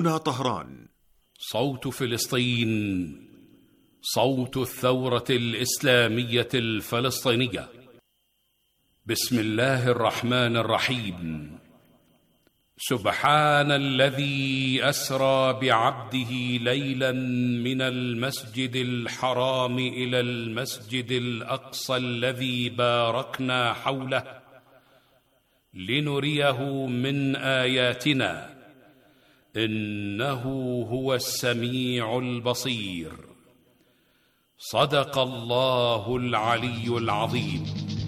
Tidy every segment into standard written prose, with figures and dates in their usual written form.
هنا طهران. صوت فلسطين، صوت الثورة الإسلامية الفلسطينية. بسم الله الرحمن الرحيم. سبحان الذي أسرى بعبده ليلا من المسجد الحرام إلى المسجد الأقصى الذي باركنا حوله لنريه من آياتنا إنه هو السميع البصير. صدق الله العلي العظيم.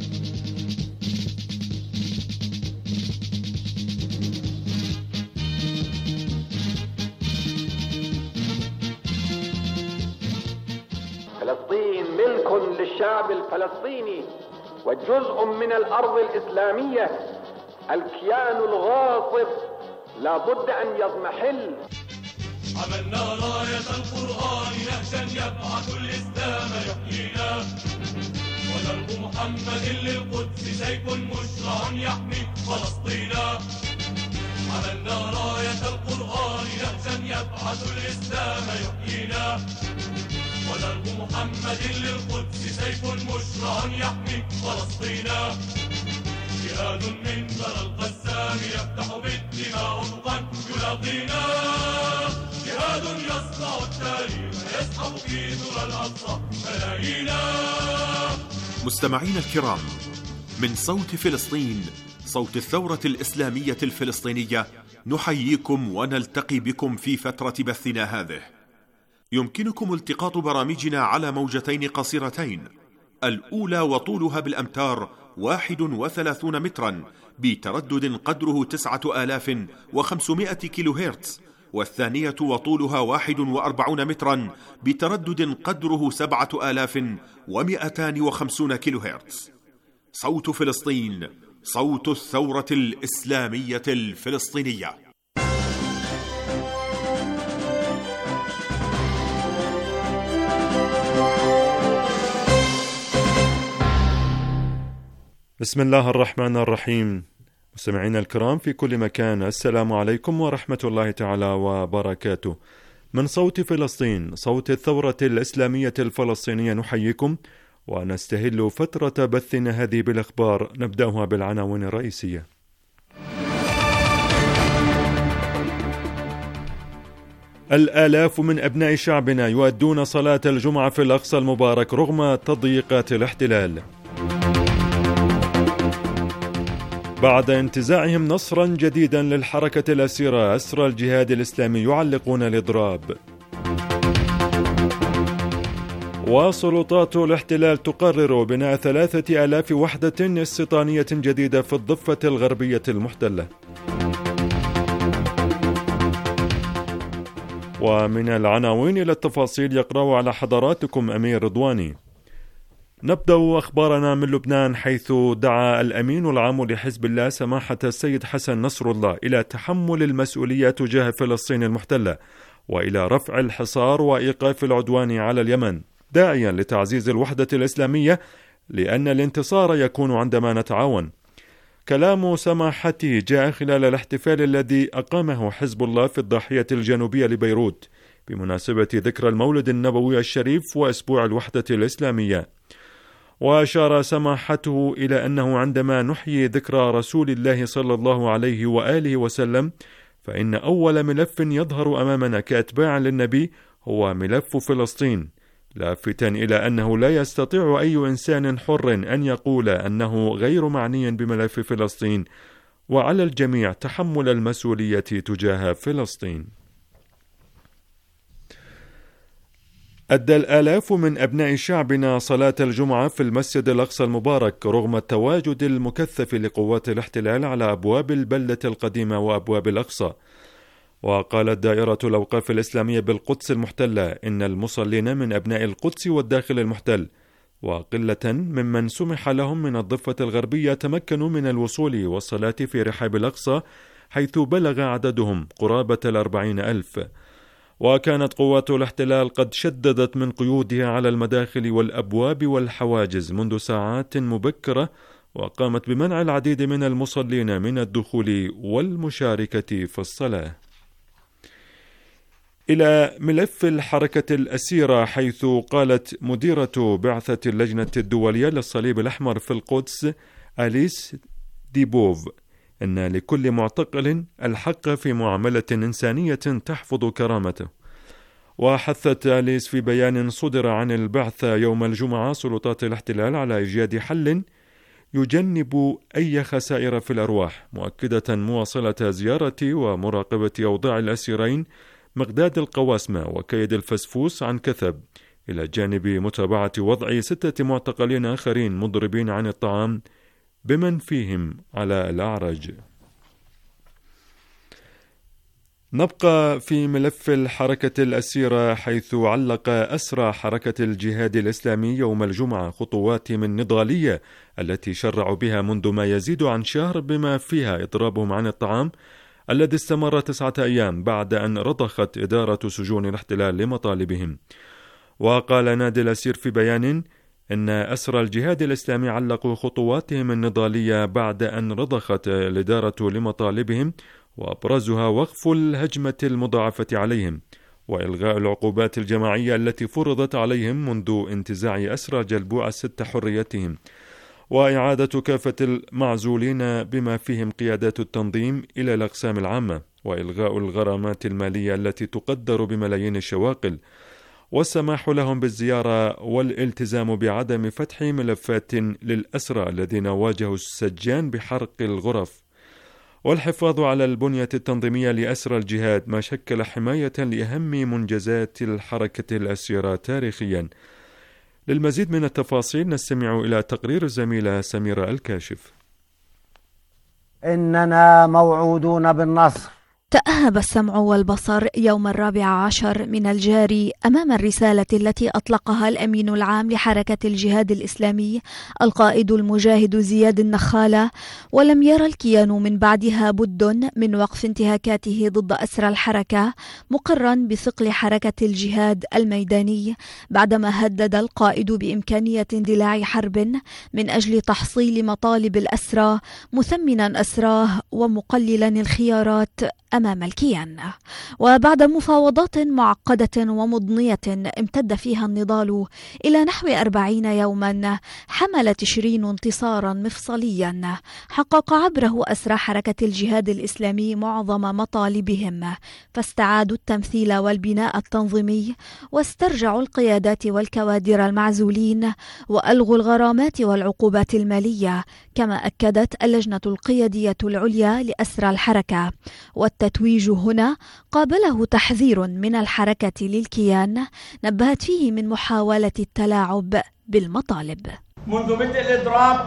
فلسطين ملك للشعب الفلسطيني وجزء من الأرض الإسلامية. الكيان الغاصب لا بد أن يضمحل. عملنا راية القرآن نهجا يبعث الإسلام يحيينا، ودرب محمد للقدس سيف مشرع يحمي فلسطينا. عملنا راية القرآن نهجا يبعث الإسلام يحيينا، ودرب محمد للقدس سيف مشرع يحمي فلسطينا. جهاد من ثرى القسام يفتح بالدماء أفقا يلاقينا، جهاد يصنع التاريخ يسحب في ثرى الأقصى ملايينا. مستمعينا الكرام، من صوت فلسطين، صوت الثورة الإسلامية الفلسطينية، نحييكم ونلتقي بكم في فترة بثنا هذه. يمكنكم التقاط برامجنا على موجتين قصيرتين، الأولى وطولها بالأمتار 31 مترا بتردد قدره 9500 كيلو هرتز، والثانية وطولها 41 مترا بتردد قدره 7250 كيلو هرتز. صوت فلسطين، صوت الثورة الإسلامية الفلسطينية. بسم الله الرحمن الرحيم. مستمعينا الكرام في كل مكان، السلام عليكم ورحمة الله تعالى وبركاته. من صوت فلسطين، صوت الثورة الإسلامية الفلسطينية، نحييكم ونستهل فترة بثنا هذه بالأخبار. نبدأها بالعناوين الرئيسية. الآلاف من أبناء شعبنا يؤدون صلاة الجمعة في الأقصى المبارك رغم تضييقات الاحتلال. بعد انتزاعهم نصرا جديدا للحركة الأسيرة، أسرى الجهاد الإسلامي يعلقون الإضراب. وسلطات الاحتلال تقرر بناء 3000 وحدة استيطانية جديدة في الضفة الغربية المحتلة. ومن العناوين إلى التفاصيل، يقرأ على حضراتكم أمير رضواني. نبدأ أخبارنا من لبنان، حيث دعا الأمين العام لحزب الله سماحة السيد حسن نصر الله إلى تحمل المسؤولية تجاه فلسطين المحتلة وإلى رفع الحصار وإيقاف العدوان على اليمن، داعيا لتعزيز الوحدة الإسلامية لأن الانتصار يكون عندما نتعاون. كلام سماحته جاء خلال الاحتفال الذي أقامه حزب الله في الضاحية الجنوبية لبيروت بمناسبة ذكرى المولد النبوي الشريف وأسبوع الوحدة الإسلامية. وأشار سماحته إلى أنه عندما نحيي ذكرى رسول الله صلى الله عليه وآله وسلم، فإن أول ملف يظهر أمامنا كأتباع للنبي هو ملف فلسطين، لافتا إلى أنه لا يستطيع أي إنسان حر أن يقول أنه غير معني بملف فلسطين، وعلى الجميع تحمل المسؤولية تجاه فلسطين. أدى الآلاف من أبناء شعبنا صلاة الجمعة في المسجد الأقصى المبارك رغم التواجد المكثف لقوات الاحتلال على أبواب البلدة القديمة وأبواب الأقصى. وقالت دائرة الأوقاف الإسلامية بالقدس المحتلة إن المصلين من أبناء القدس والداخل المحتل، وقلة ممن سمح لهم من الضفة الغربية تمكنوا من الوصول والصلاة في رحاب الأقصى، حيث بلغ عددهم قرابة 40,000. وكانت قوات الاحتلال قد شددت من قيودها على المداخل والأبواب والحواجز منذ ساعات مبكرة، وقامت بمنع العديد من المصلين من الدخول والمشاركة في الصلاة. إلى ملف الحركة الأسيرة، حيث قالت مديرة بعثة اللجنة الدولية للصليب الأحمر في القدس أليس ديبوف أن لكل معتقل الحق في معاملة إنسانية تحفظ كرامته. وحثت أليس في بيان صدر عن البعثة يوم الجمعة سلطات الاحتلال على إيجاد حل يجنب أي خسائر في الأرواح، مؤكدة مواصلة زيارة ومراقبة أوضاع الأسيرين مقداد القواسمة وكيد الفسفوس عن كثب، إلى جانب متابعة وضع 6 معتقلين آخرين مضربين عن الطعام بمن فيهم على الأعرج. نبقى في ملف الحركة الأسيرة، حيث علق أسرى حركة الجهاد الإسلامي يوم الجمعة خطوات من نضالية التي شرعوا بها منذ ما يزيد عن شهر، بما فيها إضرابهم عن الطعام الذي استمر 9 أيام بعد أن رضخت إدارة سجون الاحتلال لمطالبهم. وقال نادي الأسير في بيان إن أسرى الجهاد الإسلامي علقوا خطواتهم النضالية بعد أن رضخت الإدارة لمطالبهم، وأبرزها وقف الهجمة المضاعفة عليهم وإلغاء العقوبات الجماعية التي فرضت عليهم منذ انتزاع أسرى جلبوع 6 حريتهم، وإعادة كافة المعزولين بما فيهم قيادات التنظيم إلى الأقسام العامة، وإلغاء الغرامات المالية التي تقدر بملايين الشواقل، والسماح لهم بالزيارة والالتزام بعدم فتح ملفات للأسرى الذين واجهوا السجان بحرق الغرف، والحفاظ على البنية التنظيمية لأسرى الجهاد، ما شكل حماية لأهم منجزات الحركة الأسيرة تاريخيا. للمزيد من التفاصيل نستمع إلى تقرير الزميلة سميرة الكاشف. إننا موعودون بالنصر. تأهب السمع والبصر يوم 14 من الجاري أمام الرسالة التي أطلقها الأمين العام لحركة الجهاد الإسلامي القائد المجاهد زياد النخالة، ولم يرى الكيان من بعدها بد من وقف انتهاكاته ضد أسرى الحركة، مقرا بثقل حركة الجهاد الميداني بعدما هدد القائد بإمكانية اندلاع حرب من أجل تحصيل مطالب الأسرى، مثمنا أسراه ومقللا الخيارات أمام الكيان. وبعد مفاوضات معقدة ومضنية امتد فيها النضال إلى نحو 40 يوما، حمل تشرين انتصارا مفصليا حقق عبره أسرى حركة الجهاد الإسلامي معظم مطالبهم، فاستعادوا التمثيل والبناء التنظيمي، واسترجعوا القيادات والكوادر المعزولين، وألغوا الغرامات والعقوبات المالية، كما أكدت اللجنة القيادية العليا لأسرى الحركة. والتتويج هنا قابله تحذير من الحركة للكيان نبهت فيه من محاولة التلاعب بالمطالب. منذ بدء الإضراب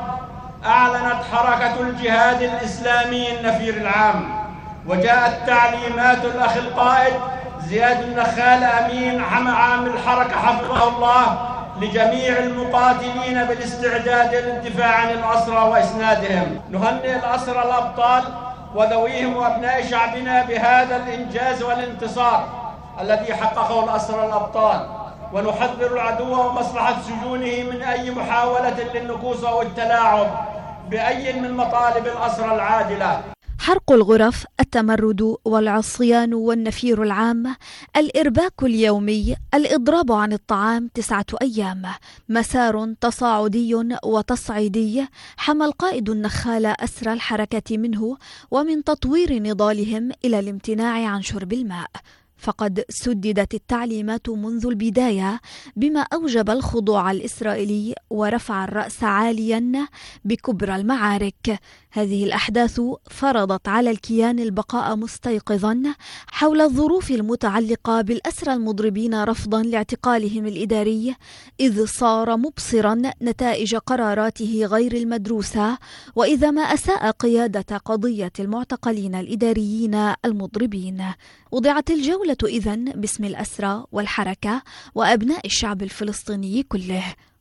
أعلنت حركة الجهاد الإسلامي النفير العام، وجاءت تعليمات الأخ القائد زياد النخال أمين عام الحركة حفظه الله لجميع المقاتلين بالاستعداد للدفاع عن الأسرى وإسنادهم. نهنئ الأسرى الأبطال وذويهم وأبناء شعبنا بهذا الإنجاز والانتصار الذي حققه الأسرى الأبطال، ونحذر العدو ومصلحة سجونه من أي محاولة للنكوص أو التلاعب بأي من مطالب الأسرى العادلة. حرق الغرف، التمرد والعصيان والنفير العام، الإرباك اليومي، الإضراب عن الطعام 9 أيام، مسار تصاعدي وتصعيدي حمى القائد النخال أسرى الحركة منه ومن تطوير نضالهم إلى الامتناع عن شرب الماء. فقد سددت التعليمات منذ البداية بما أوجب الخضوع الإسرائيلي ورفع الرأس عاليا بكبرى المعارك. هذه الأحداث فرضت على الكيان البقاء مستيقظا حول الظروف المتعلقة بالأسرى المضربين رفضا لاعتقالهم الإداري، إذ صار مبصرا نتائج قراراته غير المدروسة، وإذا ما أساء قيادة قضية المعتقلين الإداريين المضربين. وضعت الجولة إذن باسم الأسرى والحركة وأبناء الشعب الفلسطيني كله،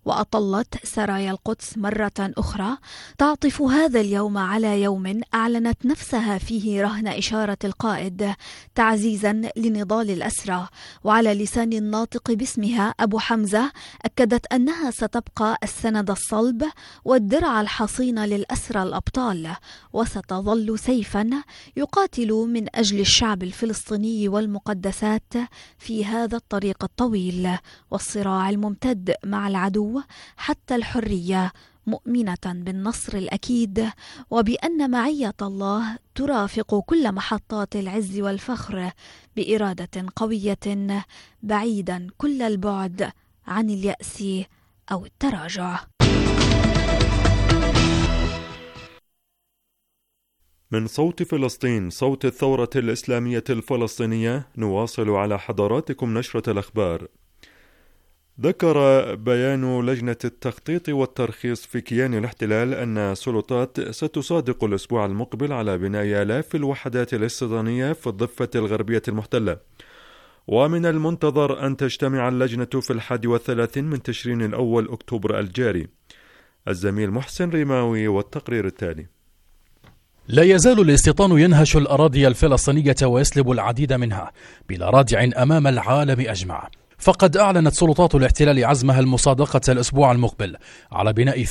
وأطلت سرايا القدس مرة أخرى تعطف هذا اليوم على يوم أعلنت نفسها فيه رهن إشارة القائد تعزيزا لنضال الأسرى. وعلى لسان الناطق باسمها أبو حمزة أكدت أنها ستبقى السند الصلب والدرع الحصين للأسرى الأبطال، وستظل سيفا يقاتل من أجل الشعب الفلسطيني والمقدسات في هذا الطريق الطويل والصراع الممتد مع العدو حتى الحرية، مؤمنة بالنصر الأكيد وبأن معية الله ترافق كل محطات العز والفخر بإرادة قوية بعيدا كل البعد عن اليأس أو التراجع. من صوت فلسطين، صوت الثورة الإسلامية الفلسطينية، نواصل على حضراتكم نشرة الأخبار. ذكر بيان لجنة التخطيط والترخيص في كيان الاحتلال أن السلطات ستصادق الأسبوع المقبل على بناء آلاف الوحدات الاستيطانية في الضفة الغربية المحتلة، ومن المنتظر أن تجتمع اللجنة في 31 من تشرين الأول أكتوبر الجاري. الزميل محسن ريماوي والتقرير التالي. لا يزال الاستيطان ينهش الأراضي الفلسطينية ويسلب العديد منها بلا رادع أمام العالم أجمع. فقد أعلنت سلطات الاحتلال عزمها المصادقة الأسبوع المقبل على بناء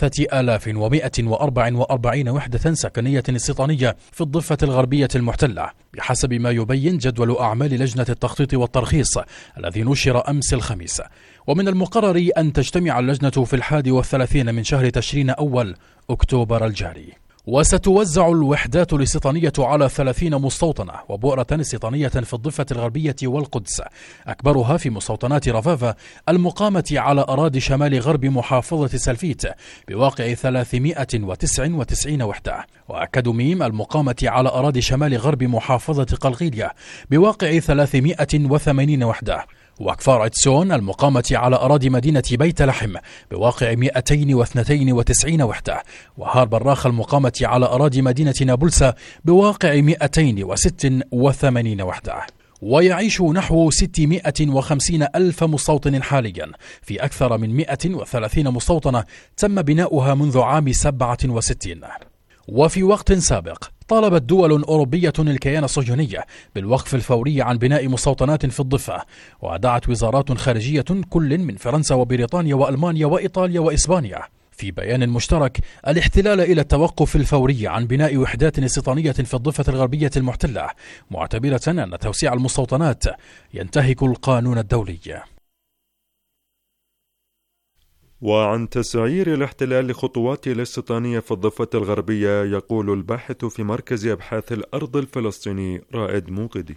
3144 وحدة سكنية استيطانية في الضفة الغربية المحتلة بحسب ما يبين جدول أعمال لجنة التخطيط والترخيص الذي نشر أمس الخميس. ومن المقرر أن تجتمع اللجنة في 31 من شهر تشرين أول أكتوبر الجاري. وستوزع الوحدات الاستيطانية على 30 مستوطنة وبؤرة استيطانية في الضفة الغربية والقدس، أكبرها في مستوطنات رفافة المقامة على أراضي شمال غرب محافظة سلفيت بواقع 399 وحدة، وأكادوميم المقامة على أراضي شمال غرب محافظة قلقيلية بواقع 380 وحدة، وكفار عدسون المقامة على أراضي مدينة بيت لحم بواقع 292 وحدة، وهار براخ المقامة على أراضي مدينة نابلس بواقع 286 وحدة. ويعيش نحو 650 ألف مستوطن حاليا في أكثر من 130 مستوطنة تم بناؤها منذ عام 67. وفي وقت سابق طالبت دول أوروبية الكيان الصهيوني بالوقف الفوري عن بناء مستوطنات في الضفة، ودعت وزارات خارجية كل من فرنسا وبريطانيا وألمانيا وإيطاليا وإسبانيا في بيان مشترك الاحتلال إلى التوقف الفوري عن بناء وحدات استيطانية في الضفة الغربية المحتلة، معتبرة أن توسيع المستوطنات ينتهك القانون الدولي. وعن تسعير الاحتلال لخطوات الاستيطانية في الضفة الغربية يقول الباحث في مركز أبحاث الأرض الفلسطيني رائد موقدي.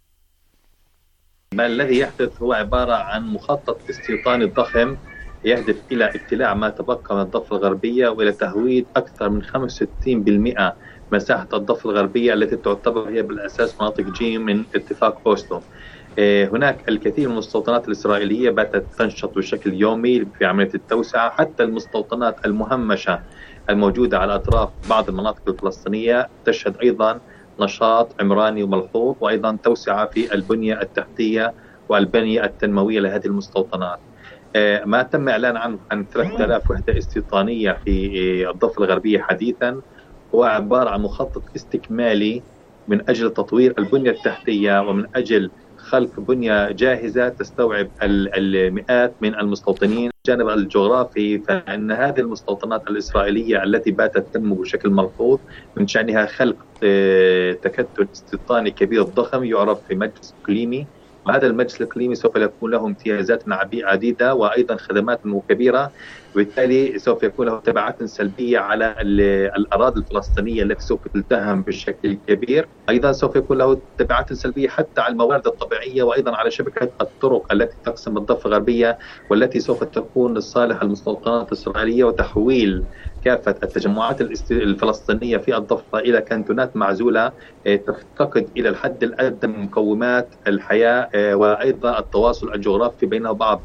ما الذي يحدث هو عبارة عن مخطط استيطاني ضخم يهدف إلى ابتلاع ما تبقى من الضفة الغربية وإلى تهويد أكثر من 65% مساحة الضفة الغربية التي تعتبر هي بالأساس مناطق جيم من اتفاق أوسلو. هناك الكثير من المستوطنات الإسرائيلية باتت تنشط بشكل يومي في عملية التوسعة، حتى المستوطنات المهمشة الموجودة على أطراف بعض المناطق الفلسطينية تشهد أيضا نشاط عمراني وملحوظ، وأيضا توسعة في البنية التحتية والبنية التنموية لهذه المستوطنات. ما تم إعلان عن 3000 وحدة استيطانية في الضفة الغربية حديثا، هو عبارة عن مخطط استكمالي من أجل تطوير البنية التحتية ومن أجل خلق بنية جاهزة تستوعب المئات من المستوطنين. الجانب الجغرافي، فإن هذه المستوطنات الإسرائيلية التي باتت تنمو بشكل ملحوظ من شأنها خلق تكتل استيطاني كبير ضخم يعرف في مجلس إقليمي، وهذا المجلس الإقليمي سوف يكون له امتيازات عديدة وأيضا خدمات كبيرة، وبالتالي سوف يكون له تبعات سلبية على الأراضي الفلسطينية التي سوف تلتهم بشكل كبير. أيضا سوف يكون له تبعات سلبية حتى على الموارد الطبيعية وأيضا على شبكة الطرق التي تقسم الضفة الغربية والتي سوف تكون لصالح المستوطنات الإسرائيلية وتحويل كافة التجمعات الفلسطينية في الضفة إلى كانتونات معزولة تفتقد إلى الحد الأدنى من مقومات الحياة وأيضا التواصل الجغرافي بين بعض.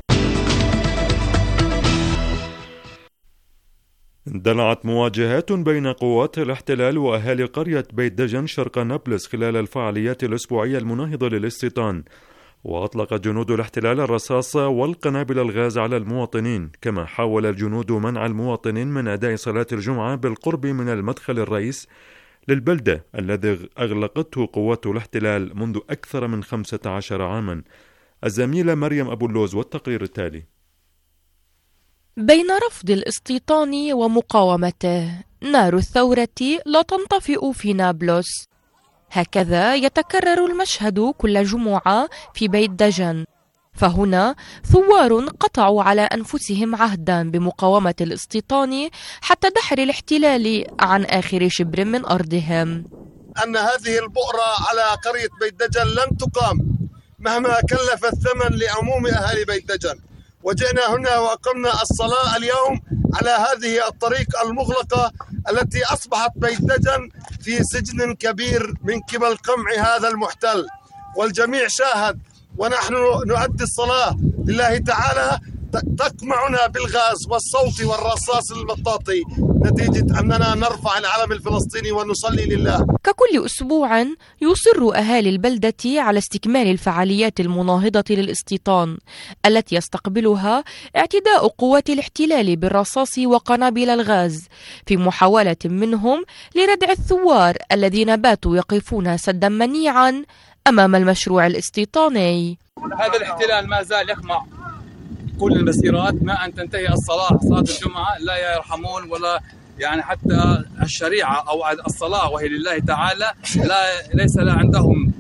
اندلعت مواجهات بين قوات الاحتلال وأهالي قرية بيت دجن شرق نابلس خلال الفعاليات الأسبوعية المناهضة للاستيطان، وأطلق جنود الاحتلال الرصاص والقنابل الغاز على المواطنين، كما حاول الجنود منع المواطنين من أداء صلاة الجمعة بالقرب من المدخل الرئيس للبلدة الذي أغلقته قوات الاحتلال منذ أكثر من 15 عاما. الزميلة مريم أبو اللوز والتقرير التالي. بين رفض الاستيطان ومقاومته، نار الثورة لا تنطفئ في نابلس. هكذا يتكرر المشهد كل جمعة في بيت دجن، فهنا ثوار قطعوا على أنفسهم عهدا بمقاومة الاستيطان حتى دحر الاحتلال عن آخر شبر من أرضهم. أن هذه البؤرة على قرية بيت دجن لن تقام مهما كلف الثمن لعموم أهالي بيت دجن، وجئنا هنا وأقمنا الصلاة اليوم على هذه الطريق المغلقة التي أصبحت بيت دجن في سجن كبير من قبل قمع هذا المحتل، والجميع شاهد، ونحن نؤدي الصلاة لله تعالى تقمعنا بالغاز والصوت والرصاص المطاطي نتيجة أننا نرفع العلم الفلسطيني ونصلي لله. ككل أسبوع يصر أهالي البلدة على استكمال الفعاليات المناهضة للاستيطان التي يستقبلها اعتداء قوات الاحتلال بالرصاص وقنابل الغاز، في محاولة منهم لردع الثوار الذين باتوا يقفون سدا منيعا أمام المشروع الاستيطاني. هذا الاحتلال ما زال يقمع كل المسيرات ما أن تنتهي صلاة الجمعة، لا يرحمون ولا يعني حتى الشريعة أو الصلاة وهي لله تعالى ليس عندهم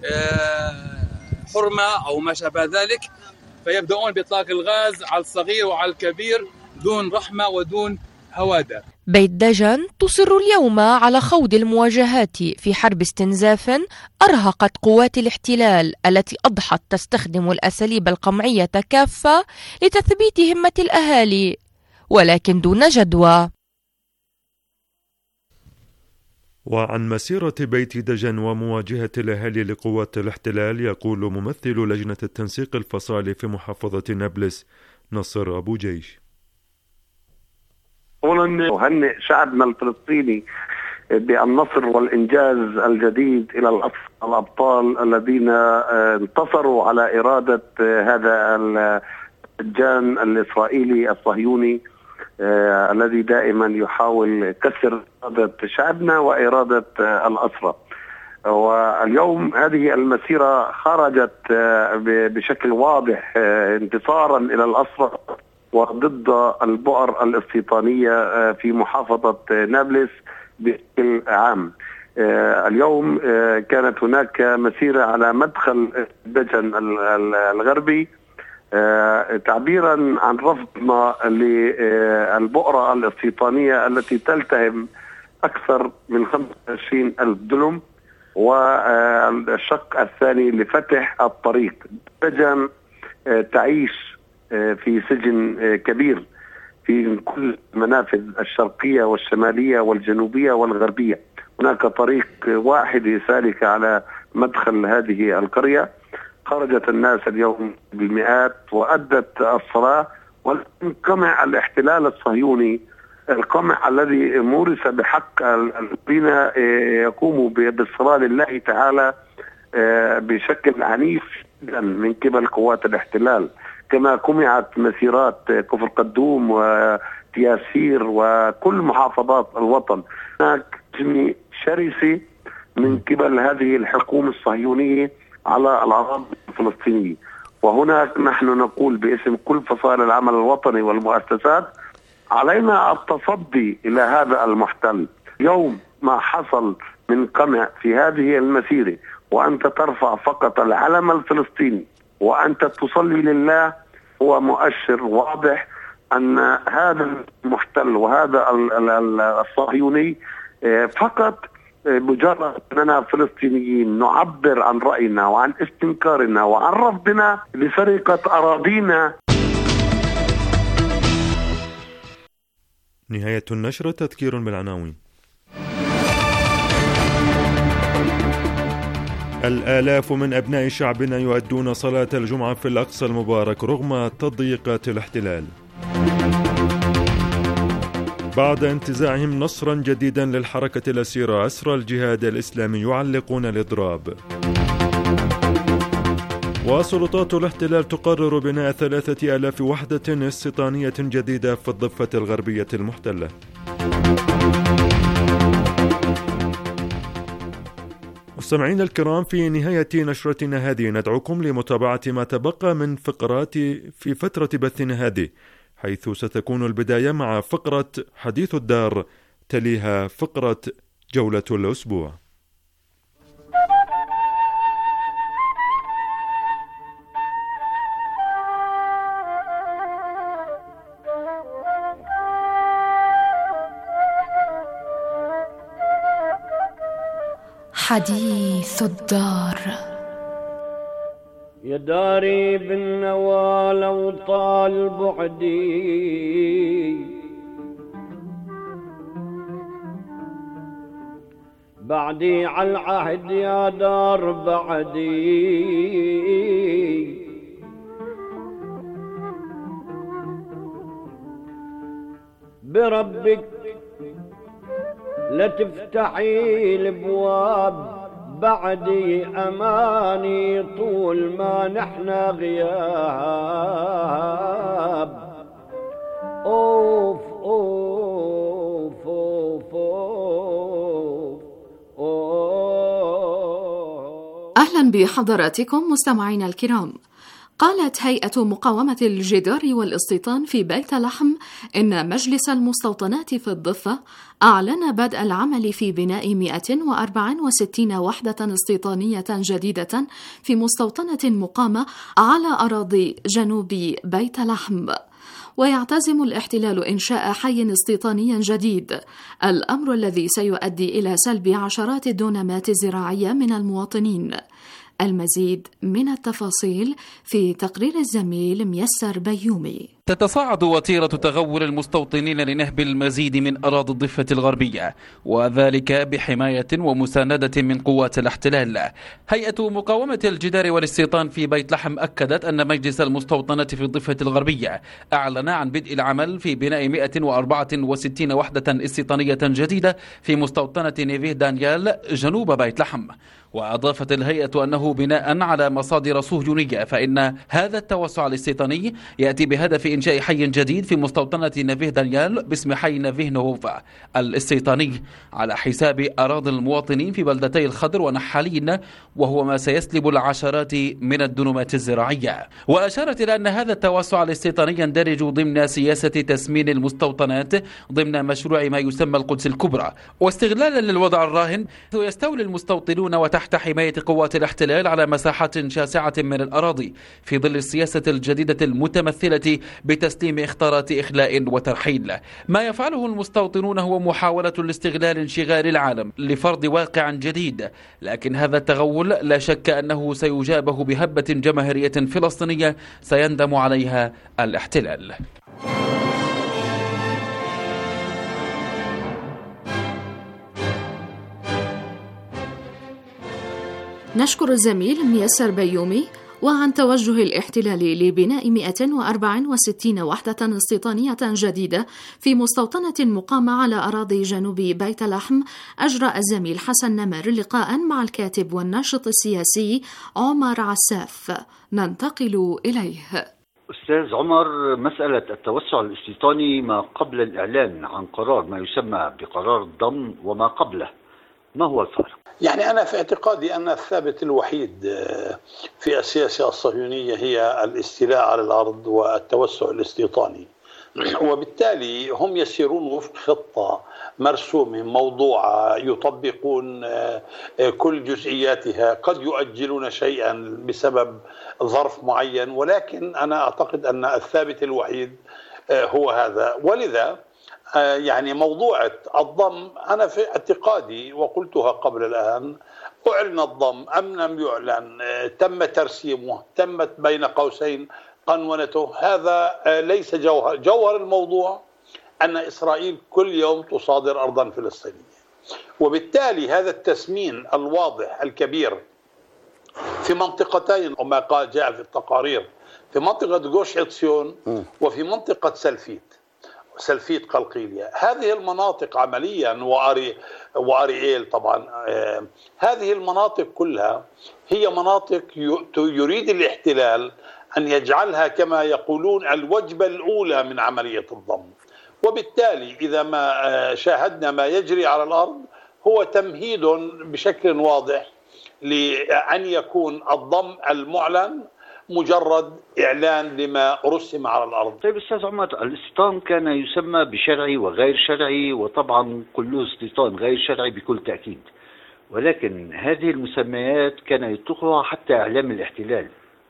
حرمة أو ما شابه ذلك، فيبدأون بإطلاق الغاز على الصغير وعلى الكبير دون رحمة ودون هوادة. بيت دجن تصر اليوم على خوض المواجهات في حرب استنزاف أرهقت قوات الاحتلال التي أضحت تستخدم الأساليب القمعية كافة لتثبيت همة الأهالي، ولكن دون جدوى. وعن مسيرة بيت دجن ومواجهة الأهالي لقوات الاحتلال يقول ممثل لجنة التنسيق الفصالي في محافظة نابلس نصر أبو جيش. أولا أهنئ شعبنا الفلسطيني بالنصر والإنجاز الجديد إلى الأبطال الذين انتصروا على إرادة هذا الجان الإسرائيلي الصهيوني الذي دائما يحاول كسر إرادة شعبنا وإرادة الأسرى. واليوم هذه المسيرة خرجت بشكل واضح انتصارا إلى الأسرى وضد البؤر الاستيطانية في محافظة نابلس بشكل عام. اليوم كانت هناك مسيرة على مدخل دجن الغربي تعبيرا عن رفضنا للبؤرة الاستيطانية التي تلتهم أكثر من 25,000 دلم، والشق الثاني لفتح الطريق. دجن تعيش في سجن كبير في كل المنافذ الشرقية والشمالية والجنوبية والغربية. هناك طريق واحد سالك على مدخل هذه القرية. خرجت الناس اليوم بالمئات وأدت الصلاة، والقمع الاحتلال الصهيوني، القمع الذي مورس بحق الذين يقوموا بالصلاة لله تعالى بشكل عنيف جدا من قبل قوات الاحتلال، كما قمعت مسيرات كفر قدوم وتياسير وكل محافظات الوطن. هناك جميع شرسي من قبل هذه الحكومة الصهيونية على الأراضي الفلسطينية. وهناك نحن نقول باسم كل فصائل العمل الوطني والمؤسسات علينا التصدي إلى هذا المحتل. يوم ما حصل من قمع في هذه المسيرة وأنت ترفع فقط العلم الفلسطيني وأنت تصلي لله، هو مؤشر واضح أن هذا المحتل وهذا الصهيوني فقط مجرد أننا فلسطينيين نعبر عن رأينا وعن استنكارنا وعن رفضنا لسرقة أراضينا. نهاية النشرة. تذكير بالعناوين. الآلاف من أبناء شعبنا يؤدون صلاة الجمعة في الأقصى المبارك رغم تضييقات الاحتلال. بعد انتزاعهم نصرا جديدا للحركة الأسيرة، أسرى الجهاد الإسلامي يعلقون الإضراب. وسلطات الاحتلال تقرر بناء 3000 وحدة استيطانية جديدة في الضفة الغربية المحتلة. مستمعينا الكرام، في نهاية نشرتنا هذه ندعوكم لمتابعة ما تبقى من فقرات في فترة بثنا هذه، حيث ستكون البداية مع فقرة حديث الدار، تليها فقرة جولة الأسبوع. حديث الدار. يا داري بالنوى لو طال بعدي، بعدي على العهد يا دار بعدي، بربك لا تفتحي الابواب بعدي، اماني طول ما نحنا غياب. اوف اوف اوف اوف. اهلا بحضراتكم مستمعينا الكرام. قالت هيئة مقاومة الجدار والاستيطان في بيت لحم إن مجلس المستوطنات في الضفة أعلن بدء العمل في بناء 164 وحدة استيطانية جديدة في مستوطنة مقامة على أراضي جنوب بيت لحم. ويعتزم الاحتلال إنشاء حي استيطاني جديد، الأمر الذي سيؤدي إلى سلب عشرات الدونمات الزراعية من المواطنين. المزيد من التفاصيل في تقرير الزميل ميسر بيومي. تتصاعد وتيرة تغول المستوطنين لنهب المزيد من أراضي الضفة الغربية، وذلك بحماية ومساندة من قوات الاحتلال. هيئة مقاومة الجدار والاستيطان في بيت لحم أكدت أن مجلس المستوطنات في الضفة الغربية أعلن عن بدء العمل في بناء 164 وحدة استيطانية جديدة في مستوطنة نيفيه دانيال جنوب بيت لحم. وأضافت الهيئة أنه بناء على مصادر صهيونية فإن هذا التوسع الاستيطاني يأتي بهدف إنشاء حي جديد في مستوطنة نيفيه دانيال باسم حي نيفيه نوفا الاستيطاني على حساب أراضي المواطنين في بلدتي الخضر ونحالين، وهو ما سيسلب العشرات من الدنومات الزراعية. وأشارت إلى أن هذا التوسع الاستيطاني يندرج ضمن سياسة تسمين المستوطنات ضمن مشروع ما يسمى القدس الكبرى. واستغلالا للوضع الراهن يستولي المستوطنون وتحت حماية قوات الاحتلال على مساحات شاسعة من الأراضي في ظل السياسة الجديدة المتمثلة بتسليم إخطارات إخلاء وترحيل. ما يفعله المستوطنون هو محاولة لاستغلال انشغال العالم لفرض واقع جديد، لكن هذا التغول لا شك أنه سيجابه بهبة جماهيرية فلسطينية سيندم عليها الاحتلال. نشكر الزميل ميسر بيومي. وعن توجه الاحتلال لبناء 164 وحدة استيطانية جديدة في مستوطنة مقامة على أراضي جنوب بيت لحم، أجرى الزميل حسن نمر لقاء مع الكاتب والناشط السياسي عمر عساف. ننتقل إليه. أستاذ عمر، مسألة التوسع الاستيطاني ما قبل الإعلان عن قرار ما يسمى بقرار الضم وما قبله، ما هو الفرق؟ يعني أنا في اعتقادي أن الثابت الوحيد في السياسة الصهيونية هي الاستيلاء على الأرض والتوسع الاستيطاني، وبالتالي هم يسيرون وفق خطة مرسومة موضوعة يطبقون كل جزئياتها، قد يؤجلون شيئا بسبب ظرف معين، ولكن أنا أعتقد أن الثابت الوحيد هو هذا. ولذا يعني موضوع الضم أنا في اعتقادي وقلتها قبل الآن، أعلن الضم أم لم يعلن، تم ترسيمه، تمت بين قوسين قنونته، هذا ليس جوهر الموضوع أن إسرائيل كل يوم تصادر أرضا فلسطينية، وبالتالي هذا التسمين الواضح الكبير في منطقتين وما قال جاء في التقارير، في منطقة جوش عطسيون وفي منطقة سلفيت. سلفيت قلقيلية. هذه المناطق عمليا وأريئيل طبعا، هذه المناطق كلها هي مناطق يريد الاحتلال أن يجعلها كما يقولون الوجبة الأولى من عملية الضم، وبالتالي إذا ما شاهدنا ما يجري على الأرض هو تمهيد بشكل واضح لأن يكون الضم المعلن مجرد إعلان لما رسم على الأرض. طيب أستاذ عمر، الاستيطان كان يسمى بشرعي وغير شرعي، وطبعا كله استيطان غير شرعي بكل تأكيد، ولكن هذه المسميات كان يطلقها حتى إعلام الاحتلال.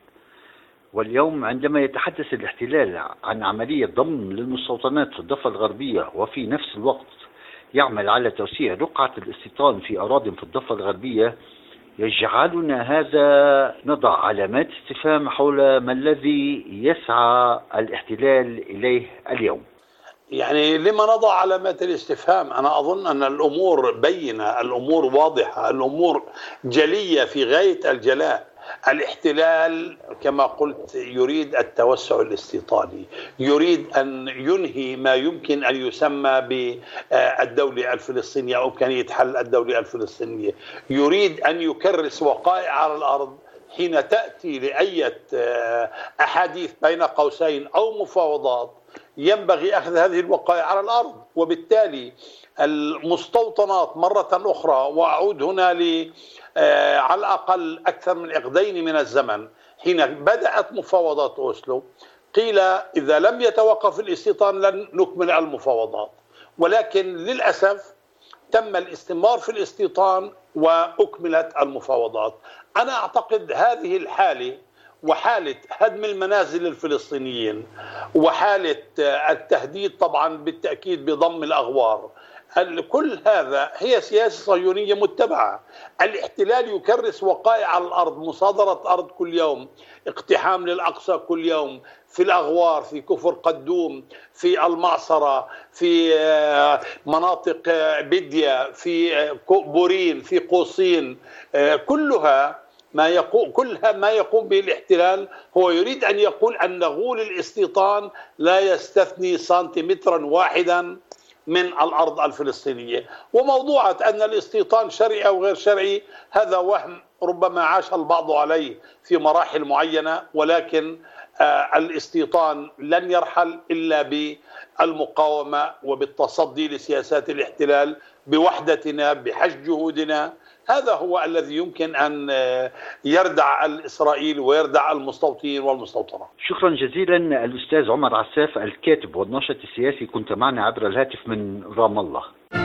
واليوم عندما يتحدث الاحتلال عن عملية ضم للمستوطنات في الضفة الغربية وفي نفس الوقت يعمل على توسيع رقعة الاستيطان في أراضٍ في الضفة الغربية، يجعلنا هذا نضع علامات استفهام حول ما الذي يسعى الاحتلال إليه اليوم. يعني لما نضع علامات الاستفهام؟ أنا أظن أن الأمور بينة، الأمور واضحة، الأمور جلية في غاية الجلاء. الاحتلال كما قلت يريد التوسع الاستيطاني، يريد أن ينهي ما يمكن أن يسمى بالدولة الفلسطينية أو إمكانية حل الدولة الفلسطينية، يريد أن يكرس وقائع على الأرض حين تأتي لأية أحاديث بين قوسين أو مفاوضات ينبغي أخذ هذه الوقائع على الأرض. وبالتالي المستوطنات مرة أخرى، وأعود هنا على الأقل أكثر من عقدين من الزمن، حين بدأت مفاوضات أوسلو قيل إذا لم يتوقف الاستيطان لن نكمل المفاوضات، ولكن للأسف تم الاستمرار في الاستيطان وأكملت المفاوضات. أنا أعتقد هذه الحالة وحالة هدم المنازل الفلسطينيين وحالة التهديد طبعا بالتأكيد بضم الأغوار، كل هذا هي سياسة صهيونية متبعة. الاحتلال يكرس وقائع على الأرض، مصادرة أرض كل يوم، اقتحام للأقصى كل يوم، في الأغوار، في كفر قدوم، في المعصرة، في مناطق بدية، في بورين، في قوسين، كلها ما يقوم به الاحتلال هو يريد أن يقول أن غول الاستيطان لا يستثني سنتيمترا واحدا من الأرض الفلسطينية. وموضوعة أن الاستيطان شرعي أو غير شرعي هذا وهم ربما عاش البعض عليه في مراحل معينة، ولكن الاستيطان لن يرحل إلا بالمقاومة وبالتصدي لسياسات الاحتلال بوحدتنا، بحشد جهودنا. هذا هو الذي يمكن أن يردع الإسرائيل ويردع المستوطنين والمستوطنات. شكرا جزيلا الأستاذ عمر عساف، الكاتب والناشط السياسي، كنت معنا عبر الهاتف من رام الله.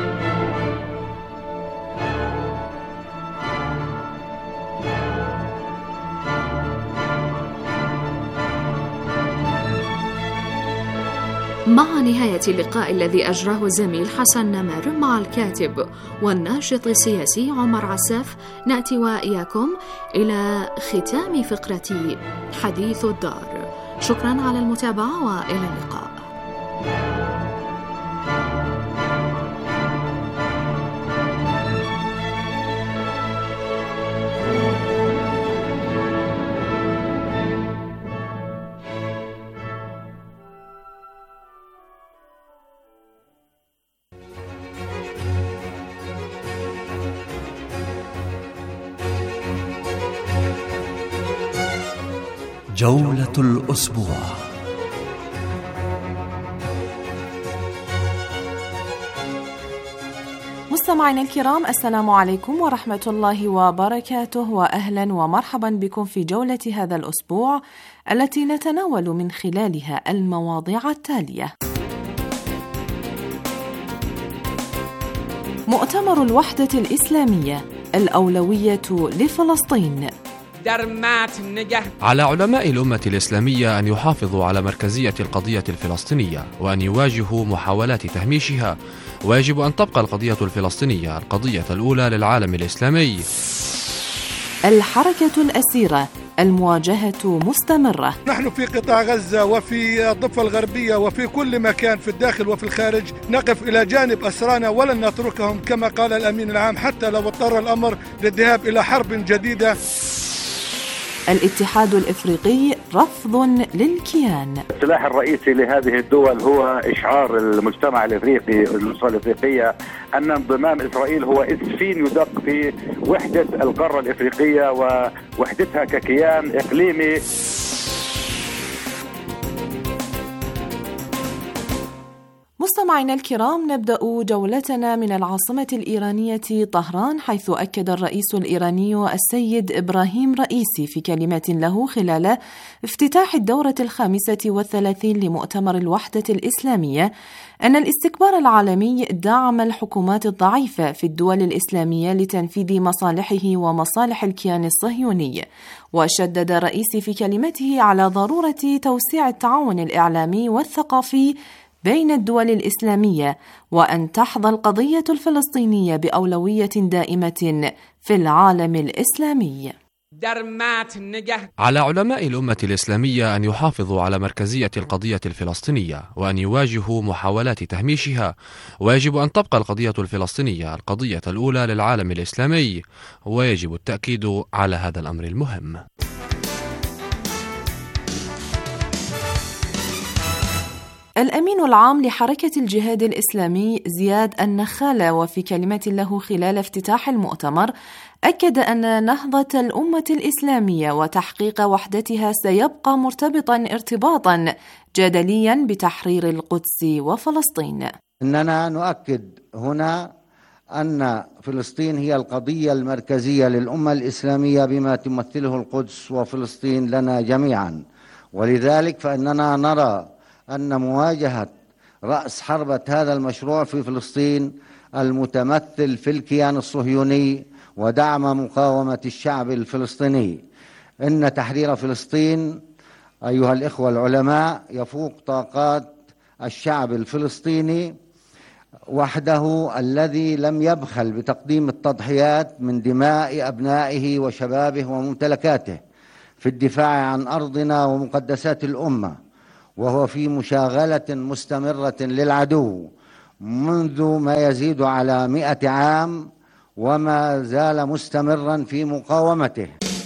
مع نهاية اللقاء الذي أجراه الزميل حسن نمر مع الكاتب والناشط السياسي عمر عساف، نأتي وإياكم إلى ختام فقرة حديث الدار. شكرا على المتابعة وإلى اللقاء. جولة الأسبوع. مستمعينا الكرام، السلام عليكم ورحمة الله وبركاته، وأهلا ومرحبا بكم في جولة هذا الأسبوع التي نتناول من خلالها المواضيع التالية: مؤتمر الوحدة الإسلامية، الأولوية لفلسطين. على علماء الأمة الإسلامية أن يحافظوا على مركزية القضية الفلسطينية وأن يواجهوا محاولات تهميشها، ويجب أن تبقى القضية الفلسطينية القضية الأولى للعالم الإسلامي. الحركة الأسيرة، المواجهة مستمرة. نحن في قطاع غزة وفي الضفة الغربية وفي كل مكان في الداخل وفي الخارج نقف إلى جانب أسرانا ولن نتركهم، كما قال الأمين العام، حتى لو اضطر الأمر للذهاب إلى حرب جديدة. الاتحاد الإفريقي رفض للكيان. السلاح الرئيسي لهذه الدول هو إشعار المجتمع الإفريقي والأسرة الإفريقية أن انضمام إسرائيل هو إسفين يدق في وحدة القارة الإفريقية ووحدتها ككيان إقليمي. مستمعينا الكرام، نبدأ جولتنا من العاصمة الإيرانية طهران، حيث أكد الرئيس الإيراني السيد إبراهيم رئيسي في كلمة له خلال افتتاح الدورة 35 لمؤتمر الوحدة الإسلامية أن الاستكبار العالمي دعم الحكومات الضعيفة في الدول الإسلامية لتنفيذ مصالحه ومصالح الكيان الصهيوني. وشدد رئيسي في كلمته على ضرورة توسيع التعاون الإعلامي والثقافي بين الدول الإسلامية، وأن تحظى القضية الفلسطينية بأولوية دائمة في العالم الإسلامي. على علماء الأمة الإسلامية أن يحافظوا على مركزية القضية الفلسطينية وأن يواجهوا محاولات تهميشها، ويجب أن تبقى القضية الفلسطينية القضية الأولى للعالم الإسلامي، ويجب التأكيد على هذا الأمر المهم. الأمين العام لحركة الجهاد الإسلامي زياد النخالة وفي كلمة له خلال افتتاح المؤتمر أكد أن نهضة الأمة الإسلامية وتحقيق وحدتها سيبقى مرتبطا ارتباطا جدليا بتحرير القدس وفلسطين. إننا نؤكد هنا أن فلسطين هي القضية المركزية للأمة الإسلامية بما تمثله القدس وفلسطين لنا جميعا، ولذلك فإننا نرى أن مواجهة رأس حربة هذا المشروع في فلسطين المتمثل في الكيان الصهيوني ودعم مقاومة الشعب الفلسطيني، إن تحرير فلسطين أيها الإخوة العلماء يفوق طاقات الشعب الفلسطيني وحده الذي لم يبخل بتقديم التضحيات من دماء أبنائه وشبابه وممتلكاته في الدفاع عن أرضنا ومقدسات الأمة، وهو في مشاغلة مستمرة للعدو منذ ما يزيد على 100 عام، وما زال مستمرا في مقاومته.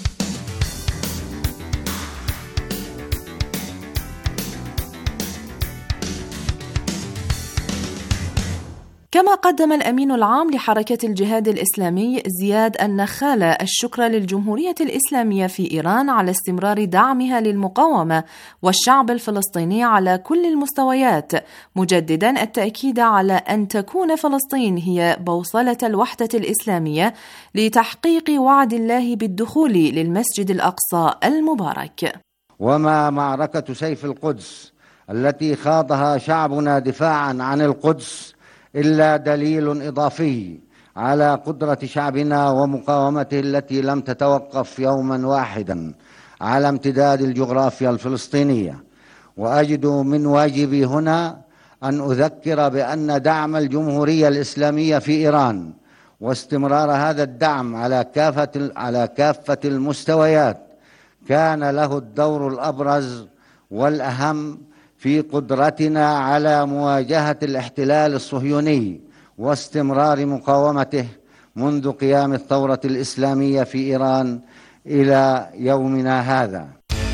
كما قدم الأمين العام لحركة الجهاد الإسلامي زياد النخالة الشكر للجمهورية الإسلامية في إيران على استمرار دعمها للمقاومة والشعب الفلسطيني على كل المستويات، مجددا التأكيد على أن تكون فلسطين هي بوصلة الوحدة الإسلامية لتحقيق وعد الله بالدخول للمسجد الأقصى المبارك. وما معركة سيف القدس التي خاضها شعبنا دفاعا عن القدس إلا دليل إضافي على قدرة شعبنا ومقاومته التي لم تتوقف يوما واحدا على امتداد الجغرافيا الفلسطينية. وأجد من واجبي هنا أن أذكر بأن دعم الجمهورية الإسلامية في إيران واستمرار هذا الدعم على كافة المستويات كان له الدور الأبرز والأهم في قدرتنا على مواجهة الاحتلال الصهيوني واستمرار مقاومته منذ قيام الثورة الإسلامية في إيران إلى يومنا هذا.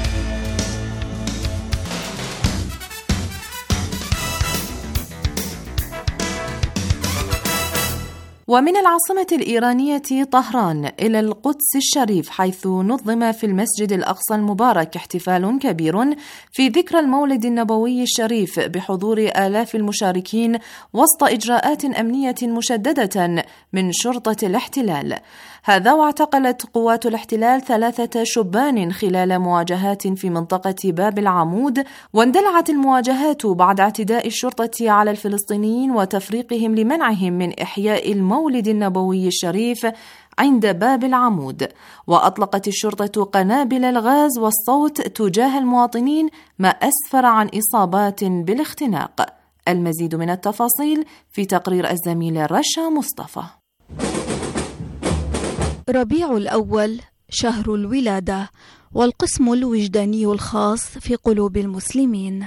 ومن العاصمة الإيرانية طهران إلى القدس الشريف، حيث نظم في المسجد الأقصى المبارك احتفال كبير في ذكرى المولد النبوي الشريف بحضور آلاف المشاركين وسط إجراءات أمنية مشددة من شرطة الاحتلال. هذا واعتقلت قوات الاحتلال 3 شبان خلال مواجهات في منطقة باب العمود، واندلعت المواجهات بعد اعتداء الشرطة على الفلسطينيين وتفريقهم لمنعهم من إحياء المولد النبوي الشريف عند باب العمود. وأطلقت الشرطة قنابل الغاز والصوت تجاه المواطنين، ما أسفر عن إصابات بالاختناق. المزيد من التفاصيل في تقرير الزميل رشا مصطفى. ربيع الأول شهر الولادة، والقسم الوجداني الخاص في قلوب المسلمين.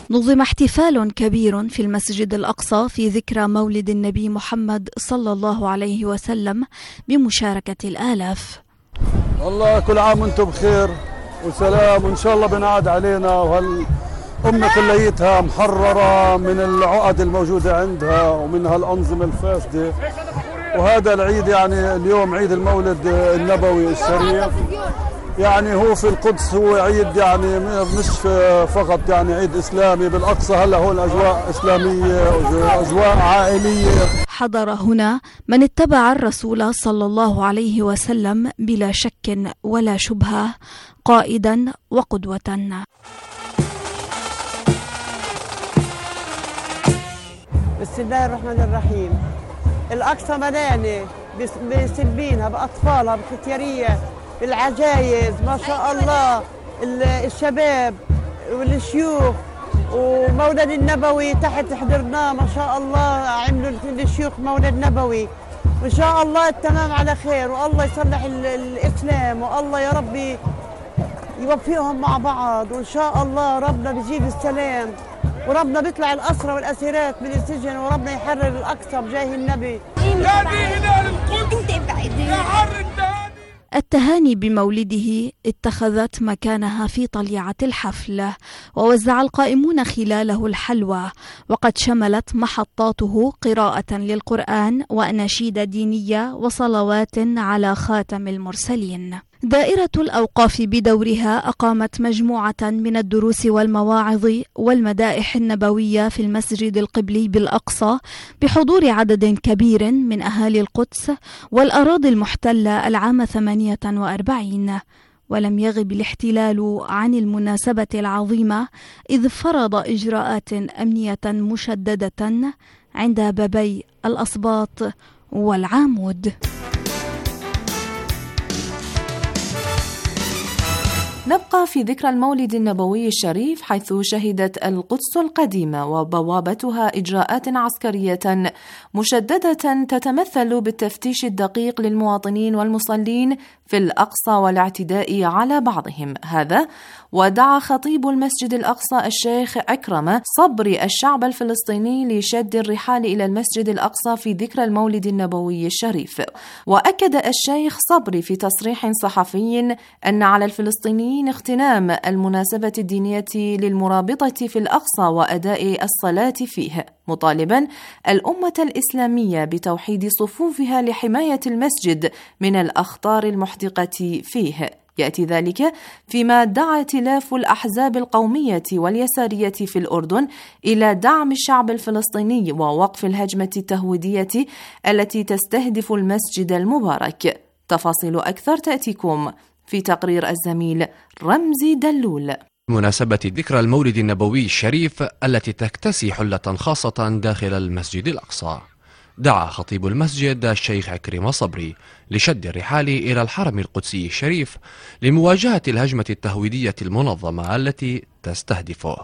نظم احتفال كبير في المسجد الأقصى في ذكرى مولد النبي محمد صلى الله عليه وسلم بمشاركة الآلاف. والله كل عام وانتم بخير وسلام، وإن شاء الله بنعاد علينا وهالأمة كليتها محررة من العقد الموجودة عندها ومن هالأنظمة الفاسدة. وهذا العيد يعني اليوم عيد المولد النبوي الشريف، يعني هو في القدس هو عيد يعني مش فقط يعني عيد إسلامي، بالأقصى هلا هو الأجواء إسلامية وأجواء عائلية. حضر هنا من اتبع الرسول صلى الله عليه وسلم بلا شك ولا شبهة، قائدا وقدوة. بسم الله الرحمن الرحيم. الأقصى ملانة بسلبينها بأطفالها بختيارية بالعجايز، ما شاء الله الشباب والشيوخ، ومولد النبوي تحت حضرناه ما شاء الله، عملوا الشيوخ مولد نبوي، وإن شاء الله التمام على خير، والله يصلح الإسلام، والله يا ربي يوفقهم مع بعض، وإن شاء الله ربنا بيجيب السلام، وربنا بيطلع الأسرى والأسيرات من السجن، وربنا يحرر الأقصى بجاه النبي. التهاني بمولده اتخذت مكانها في طليعة الحفل، ووزع القائمون خلاله الحلوى، وقد شملت محطاته قراءة للقرآن وأناشيد دينية وصلوات على خاتم المرسلين. دائرة الأوقاف بدورها أقامت مجموعة من الدروس والمواعظ والمدائح النبوية في المسجد القبلي بالأقصى بحضور عدد كبير من أهالي القدس والأراضي المحتلة العام 48، ولم يغب الاحتلال عن المناسبة العظيمة، إذ فرض إجراءات أمنية مشددة عند بابي الأسباط والعامود. نبقى في ذكرى المولد النبوي الشريف، حيث شهدت القدس القديمة وبوابتها إجراءات عسكرية مشددة تتمثل بالتفتيش الدقيق للمواطنين والمصلين في الأقصى والاعتداء على بعضهم. هذا ودعا خطيب المسجد الأقصى الشيخ أكرم صبري الشعب الفلسطيني لشد الرحال إلى المسجد الأقصى في ذكرى المولد النبوي الشريف. وأكد الشيخ صبري في تصريح صحفي أن على الفلسطينيين اغتنام المناسبة الدينية للمرابطة في الأقصى وأداء الصلاة فيه، مطالبا الأمة الإسلامية بتوحيد صفوفها لحماية المسجد من الأخطار المحدقة فيه. يأتي ذلك فيما دعا ائتلاف الأحزاب القومية واليسارية في الأردن إلى دعم الشعب الفلسطيني ووقف الهجمة التهويدية التي تستهدف المسجد المبارك. تفاصيل أكثر تأتيكم في تقرير الزميل رمزي دلول. بمناسبة ذكرى المولد النبوي الشريف التي تكتسي حلة خاصة داخل المسجد الأقصى، دعا خطيب المسجد الشيخ أكرم صبري لشد الرحال إلى الحرم القدسي الشريف لمواجهة الهجمة التهويدية المنظمة التي تستهدفه.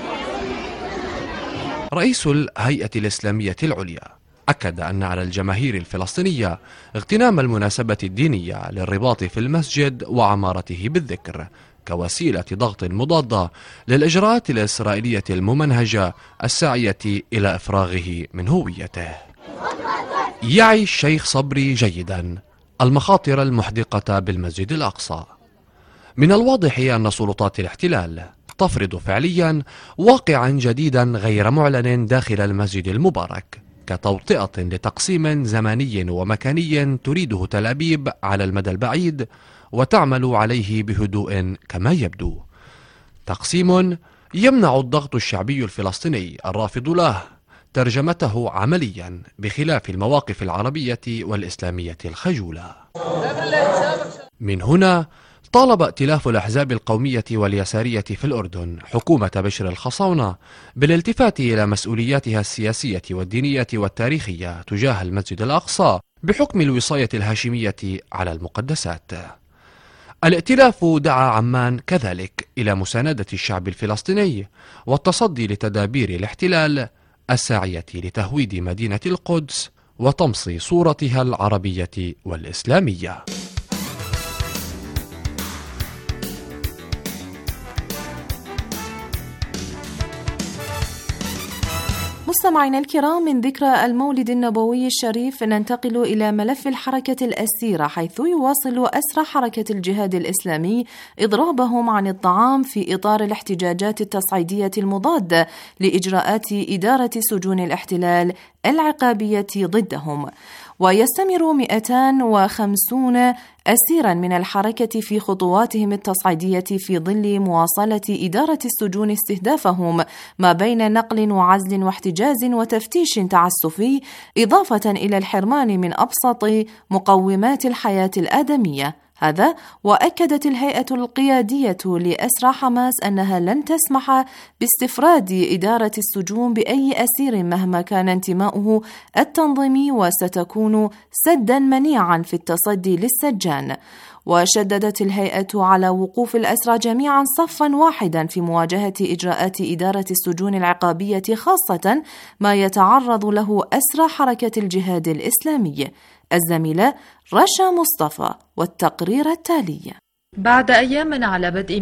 رئيس الهيئة الإسلامية العليا أكد أن على الجماهير الفلسطينية اغتنام المناسبة الدينية للرباط في المسجد وعمارته بالذكر كوسيلة ضغط مضادة للإجراءات الإسرائيلية الممنهجة الساعية إلى إفراغه من هويته. يعي الشيخ صبري جيدا المخاطر المحدقة بالمسجد الأقصى. من الواضح أن سلطات الاحتلال تفرض فعليا واقعا جديدا غير معلن داخل المسجد المبارك كتوطئة لتقسيم زماني ومكاني تريده تل أبيب على المدى البعيد وتعمل عليه بهدوء كما يبدو. تقسيم يمنع الضغط الشعبي الفلسطيني الرافض له ترجمته عمليا بخلاف المواقف العربية والإسلامية الخجولة. من هنا طالب ائتلاف الأحزاب القومية واليسارية في الأردن حكومة بشر الخصاونة بالالتفات إلى مسؤولياتها السياسية والدينية والتاريخية تجاه المسجد الأقصى بحكم الوصاية الهاشمية على المقدسات. الائتلاف دعا عمان كذلك إلى مساندة الشعب الفلسطيني والتصدي لتدابير الاحتلال الساعية لتهويد مدينة القدس وطمس صورتها العربية والإسلامية. مستمعينا الكرام، من ذكرى المولد النبوي الشريف ننتقل إلى ملف الحركة الأسيرة، حيث يواصل أسرى حركة الجهاد الإسلامي إضرابهم عن الطعام في إطار الاحتجاجات التصعيدية المضادة لإجراءات إدارة سجون الاحتلال العقابية ضدهم. ويستمر 250 أسيرا من الحركة في خطواتهم التصعيدية في ظل مواصلة إدارة السجون استهدافهم ما بين نقل وعزل واحتجاز وتفتيش تعسفي، إضافة إلى الحرمان من أبسط مقومات الحياة الآدمية. هذا وأكدت الهيئة القيادية لأسرى حماس أنها لن تسمح باستفراد إدارة السجون بأي أسير مهما كان انتماؤه التنظيمي، وستكون سدا منيعا في التصدي للسجان. وشددت الهيئة على وقوف الأسرى جميعا صفا واحدا في مواجهة إجراءات إدارة السجون العقابية، خاصة ما يتعرض له أسرى حركة الجهاد الإسلامي. الزميلة رشا مصطفى والتقرير التالي. بعد أيام على بدء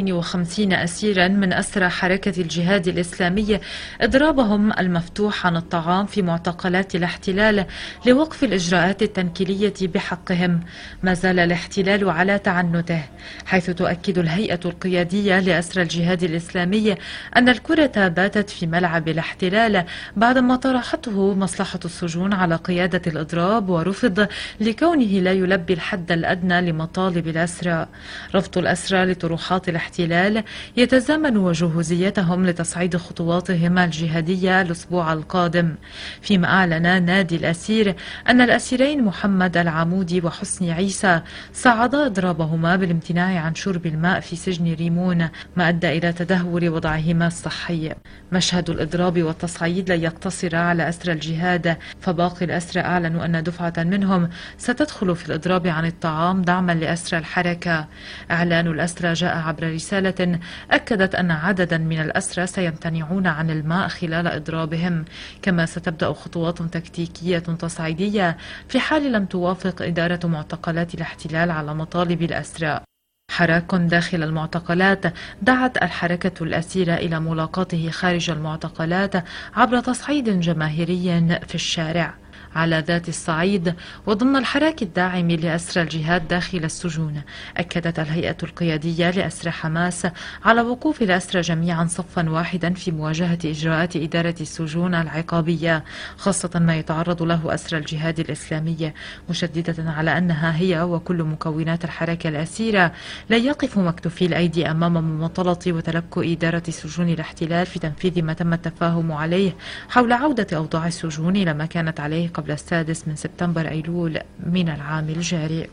250 أسيرا من أسرى حركة الجهاد الإسلامي إضرابهم المفتوح عن الطعام في معتقلات الاحتلال لوقف الإجراءات التنكيلية بحقهم، ما زال الاحتلال على تعنته، حيث تؤكد الهيئة القيادية لأسرى الجهاد الإسلامي أن الكرة باتت في ملعب الاحتلال بعدما طرحته مصلحة السجون على قيادة الإضراب، ورفض لكونه لا يلبي الحد الأدنى لمطالب الأسرى. رفض الأسرى لطروحات الاحتلال يتزامن وجهوزيتهم لتصعيد خطواتهم الجهادية الأسبوع القادم، فيما أعلن نادي الأسير أن الأسيرين محمد العمودي وحسني عيسى صعدا إضرابهما بالامتناع عن شرب الماء في سجن ريمون، ما أدى إلى تدهور وضعهما الصحي. مشهد الإضراب والتصعيد لن يقتصر على أسرى الجهاد، فباقي الأسرى أعلنوا أن دفعة منهم ستدخل في الإضراب عن الطعام دعما لأسرى الحركة. إعلان الأسرى جاء عبر رسالة أكدت أن عددا من الأسرى سيمتنعون عن الماء خلال إضرابهم، كما ستبدأ خطوات تكتيكية تصعيدية في حال لم توافق إدارة معتقلات الاحتلال على مطالب الأسرى. حراك داخل المعتقلات دعت الحركة الأسيرة إلى ملاقاته خارج المعتقلات عبر تصعيد جماهيري في الشارع. على ذات الصعيد وضمن الحراك الداعم لأسرى الجهاد داخل السجون، أكدت الهيئة القيادية لأسرى حماس على وقوف الأسرى جميعا صفا واحدا في مواجهة إجراءات إدارة السجون العقابية، خاصة ما يتعرض له أسرى الجهاد الإسلامي، مشددة على أنها هي وكل مكونات الحركة الأسيرة لا يقف مكتوفي الأيدي أمام مماطلة وتلكؤ إدارة سجون الاحتلال في تنفيذ ما تم التفاهم عليه حول عودة أوضاع السجون إلى ما كانت عليه قبل 6 سبتمبر أيلول من العام الجاري.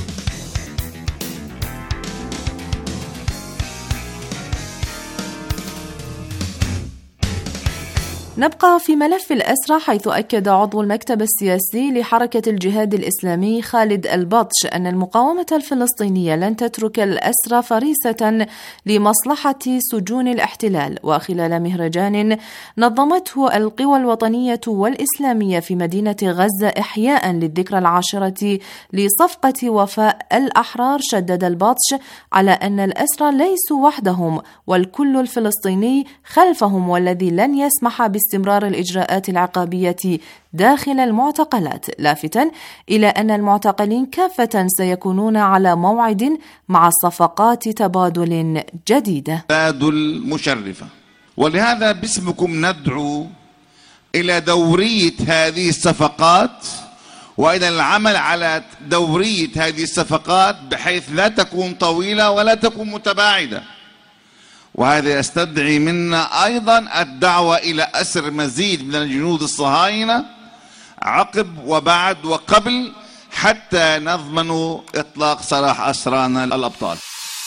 نبقى في ملف الأسرى، حيث أكد عضو المكتب السياسي لحركة الجهاد الإسلامي خالد البطش أن المقاومة الفلسطينية لن تترك الأسرى فريسة لمصلحة سجون الاحتلال. وخلال مهرجان نظمته القوى الوطنية والإسلامية في مدينة غزة إحياء للذكرى 10 لصفقة وفاء الأحرار، شدد البطش على أن الأسرى ليسوا وحدهم والكل الفلسطيني خلفهم، والذي لن يسمح باستمرار الإجراءات العقابية داخل المعتقلات، لافتا إلى أن المعتقلين كافة سيكونون على موعد مع صفقات تبادل جديدة. تبادل مشرفة، ولهذا باسمكم ندعو إلى دورية هذه الصفقات وإلى العمل على دورية هذه الصفقات بحيث لا تكون طويلة ولا تكون متباعدة. وهذا يستدعي منا أيضا الدعوة إلى أسر مزيد من الجنود الصهاينة عقب وبعد وقبل، حتى نضمن إطلاق سراح أسرانا الأبطال.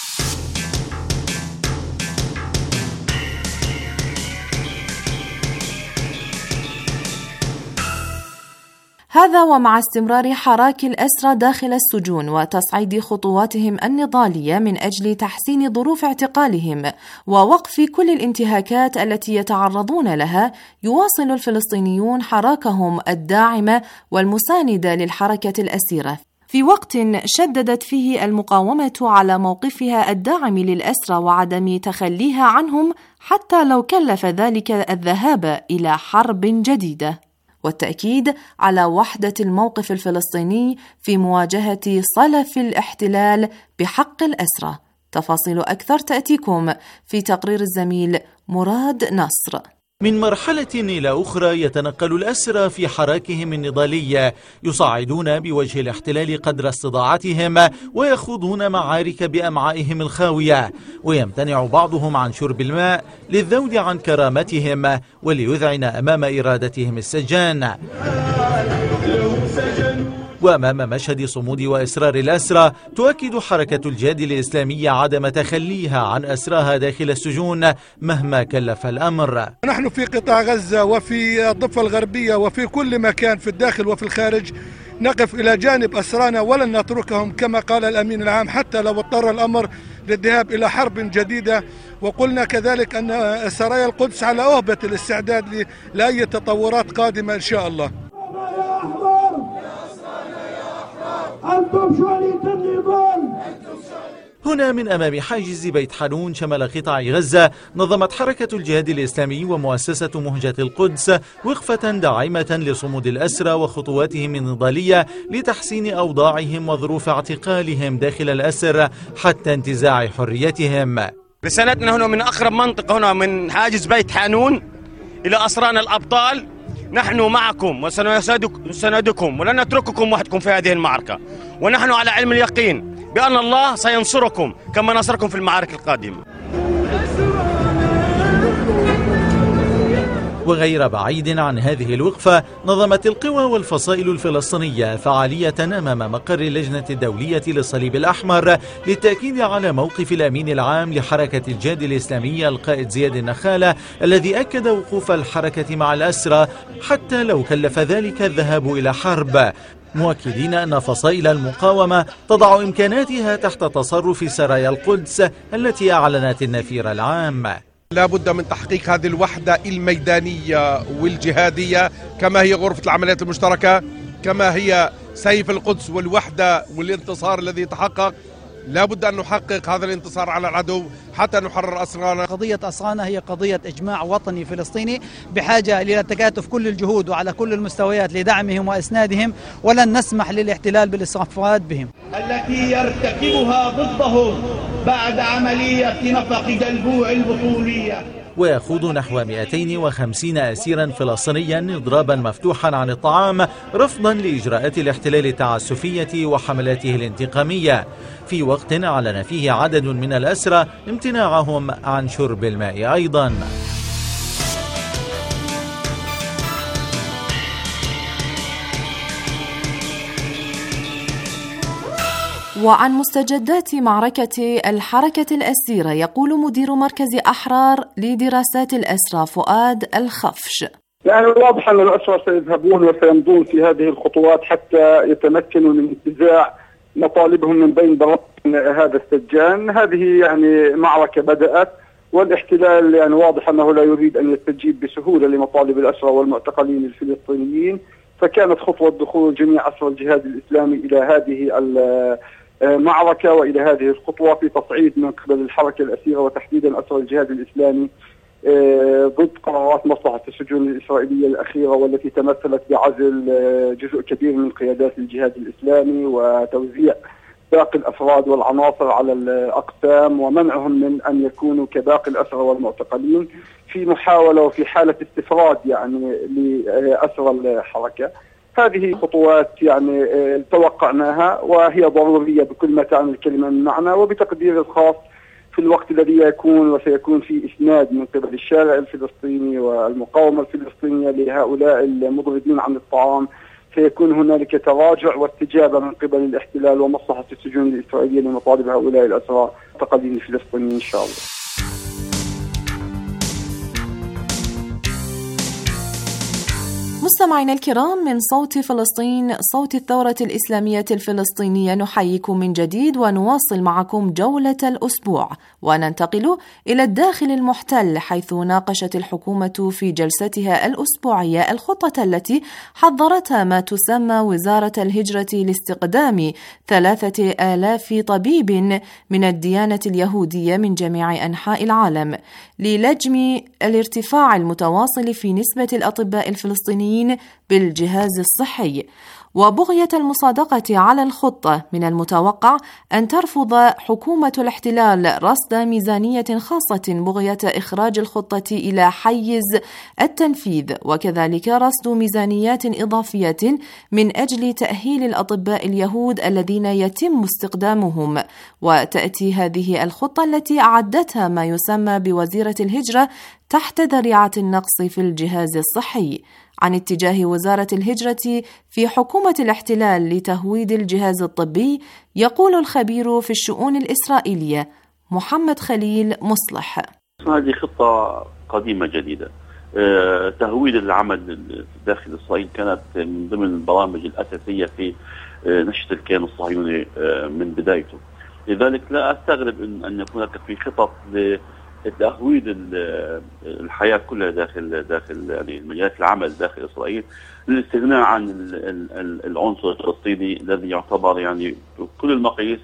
هذا ومع استمرار حراك الأسرى داخل السجون وتصعيد خطواتهم النضالية من أجل تحسين ظروف اعتقالهم ووقف كل الانتهاكات التي يتعرضون لها، يواصل الفلسطينيون حراكهم الداعمة والمساندة للحركة الأسيرة، في وقت شددت فيه المقاومة على موقفها الداعم للأسرى وعدم تخليها عنهم حتى لو كلف ذلك الذهاب إلى حرب جديدة، والتأكيد على وحدة الموقف الفلسطيني في مواجهة صلف الاحتلال بحق الأسرى. تفاصيل أكثر تأتيكم في تقرير الزميل مراد نصر. من مرحلة إلى أخرى يتنقل الأسرى في حراكهم النضالية، يصعدون بوجه الاحتلال قدر استطاعتهم ويخوضون معارك بأمعائهم الخاوية، ويمتنع بعضهم عن شرب الماء للذود عن كرامتهم وليذعن أمام إرادتهم السجان. وأمام مشهد صمود وإصرار الأسرى تؤكد حركة الجهاد الإسلامي عدم تخليها عن أسراها داخل السجون مهما كلف الأمر. نحن في قطاع غزة وفي الضفة الغربية وفي كل مكان في الداخل وفي الخارج نقف إلى جانب أسرانا ولن نتركهم كما قال الأمين العام حتى لو اضطر الأمر للذهاب إلى حرب جديدة. وقلنا كذلك أن سرايا القدس على أهبة الاستعداد لأي تطورات قادمة إن شاء الله. هنا من أمام حاجز بيت حانون شمال قطاع غزة نظمت حركة الجهاد الإسلامي ومؤسسة مهجة القدس وقفة داعمة لصمود الأسرى وخطواتهم النضالية لتحسين أوضاعهم وظروف اعتقالهم داخل الأسر حتى انتزاع حريتهم. رسالتنا هنا من أقرب منطقة هنا من حاجز بيت حانون إلى أسرانا الأبطال، نحن معكم وسندكم ولن نترككم وحدكم في هذه المعركة، ونحن على علم اليقين بأن الله سينصركم كما نصركم في المعارك القادمة. وغير بعيد عن هذه الوقفة نظمت القوى والفصائل الفلسطينية فعالية أمام مقر اللجنة الدولية للصليب الأحمر للتأكيد على موقف الأمين العام لحركة الجهاد الإسلامي القائد زياد النخالة الذي أكد وقوف الحركة مع الأسرى حتى لو كلف ذلك الذهاب إلى حرب، مؤكدين أن فصائل المقاومة تضع إمكاناتها تحت تصرف سرايا القدس التي أعلنت النفير العام. لا بد من تحقيق هذه الوحدة الميدانية والجهادية كما هي غرفة العمليات المشتركة، كما هي سيف القدس والوحدة والانتصار الذي تحقق. لا بد أن نحقق هذا الانتصار على العدو حتى نحرر أسرانا. قضية أسرانا هي قضية إجماع وطني فلسطيني بحاجة إلى تكاتف كل الجهود وعلى كل المستويات لدعمهم وإسنادهم، ولن نسمح للاحتلال بالإصرافات بهم التي يرتكبها ضدهم بعد عملية نفق دلبوع البطولية. ويخوض نحو 250 أسيرا فلسطينيا إضرابا مفتوحا عن الطعام رفضا لإجراءات الاحتلال التعسفية وحملاته الانتقامية، في وقت أعلن فيه عدد من الأسرى امتناعهم عن شرب الماء أيضا. وعن مستجدات معركة الحركة الأسيرة يقول مدير مركز أحرار لدراسات الأسرى فؤاد الخفش. يعني واضح أن الأسرى سيذهبون وسيمضون في هذه الخطوات حتى يتمكنوا من انتزاع مطالبهم من بين براءين هذا السجان. هذه يعني معركة بدأت، والاحتلال يعني واضح أنه لا يريد أن يستجيب بسهولة لمطالب الأسرى والمعتقلين الفلسطينيين، فكانت خطوة دخول جميع أسرى الجهاد الإسلامي إلى هذه المعركة وإلى هذه الخطوة في تصعيد من قبل الحركة الأسيرة وتحديدا أسرى الجهاد الإسلامي ضد قرارات مصلحة السجون الإسرائيلية الأخيرة، والتي تمثلت بعزل جزء كبير من قيادات الجهاد الإسلامي وتوزيع باقي الأفراد والعناصر على الأقسام ومنعهم من أن يكونوا كباقي الأسرى والمعتقلين في محاولة وفي حالة استفراد يعني لأسرى الحركة. هذه خطوات يعني توقعناها وهي ضرورية بكل ما تعني الكلمة من معنى، وبتقدير الخاص في الوقت الذي يكون وسيكون فيه إسناد من قبل الشارع الفلسطيني والمقاومة الفلسطينية لهؤلاء المضربين عن الطعام، سيكون هنالك تراجع واستجابة من قبل الاحتلال ومصلحة السجون الإسرائيلية لمطالب هؤلاء الأسرى المعتقلين الفلسطينيين إن شاء الله. مستمعينا الكرام، من صوت فلسطين، صوت الثورة الإسلامية الفلسطينية، نحييكم من جديد ونواصل معكم جولة الأسبوع، وننتقل إلى الداخل المحتل، حيث ناقشت الحكومة في جلستها الأسبوعية الخطة التي حضرتها ما تسمى وزارة الهجرة لاستقدام 3000 طبيب من الديانة اليهودية من جميع أنحاء العالم للجم الارتفاع المتواصل في نسبة الأطباء الفلسطينيين بالجهاز الصحي. وبغية المصادقة على الخطة، من المتوقع أن ترفض حكومة الاحتلال رصد ميزانية خاصة بغية إخراج الخطة إلى حيز التنفيذ، وكذلك رصد ميزانيات إضافية من أجل تأهيل الأطباء اليهود الذين يتم استخدامهم. وتأتي هذه الخطة التي أعدتها ما يسمى بوزيرة الهجرة تحت ذريعة النقص في الجهاز الصحي. عن اتجاه وزارة الهجرة في حكومة الاحتلال لتهويد الجهاز الطبي يقول الخبير في الشؤون الإسرائيلية محمد خليل مصلح. هذه خطة قديمة جديدة. تهويد العمل داخل إسرائيل كانت من ضمن البرامج الأساسية في نشأة الكيان الصهيوني من بدايته، لذلك لا أستغرب أن يكون هناك في خطط تهويد الحياة كلها داخل يعني مجالات العمل داخل إسرائيل، للاستغناء عن العنصر الفلسطيني الذي يعتبر يعني بكل المقاييس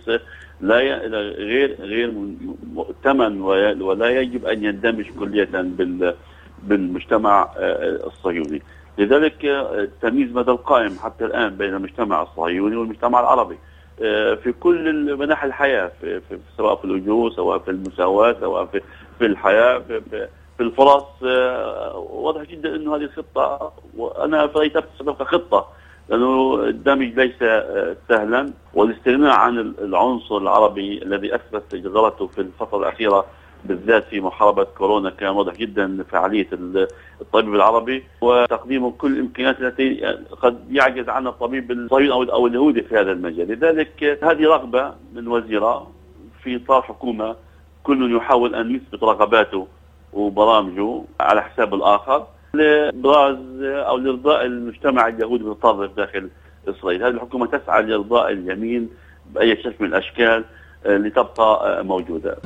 غير مؤتمن ولا يجب أن يندمج كلية بالمجتمع الصهيوني. لذلك التمييز مدى القائم حتى الآن بين المجتمع الصهيوني والمجتمع العربي في كل مناحي الحياة، سواء في الأجور، سواء في المساواة، سواء في الحياة، في الفرص. واضح جدا أنه هذه الخطة، وأنا في رأيي تبقى خطة، لأنه الدمج ليس سهلا، والاستغناء عن العنصر العربي الذي أثبت جدارته في الفترة الأخيرة بالذات في محاربة كورونا كان واضح جدا فعالية الطبيب العربي وتقديم كل الإمكانيات التي قد يعجز عنها الطبيب الصهيوني أو اليهودي في هذا المجال. لذلك هذه رغبة من وزيرة في إطار حكومة كل يحاول أن يثبت رغباته وبرامجه على حساب الآخر لإبراز أو لإرضاء المجتمع اليهودي المتطرف داخل إسرائيل. هذه الحكومة تسعى لإرضاء اليمين بأي شكل من الأشكال لتبقى موجودة.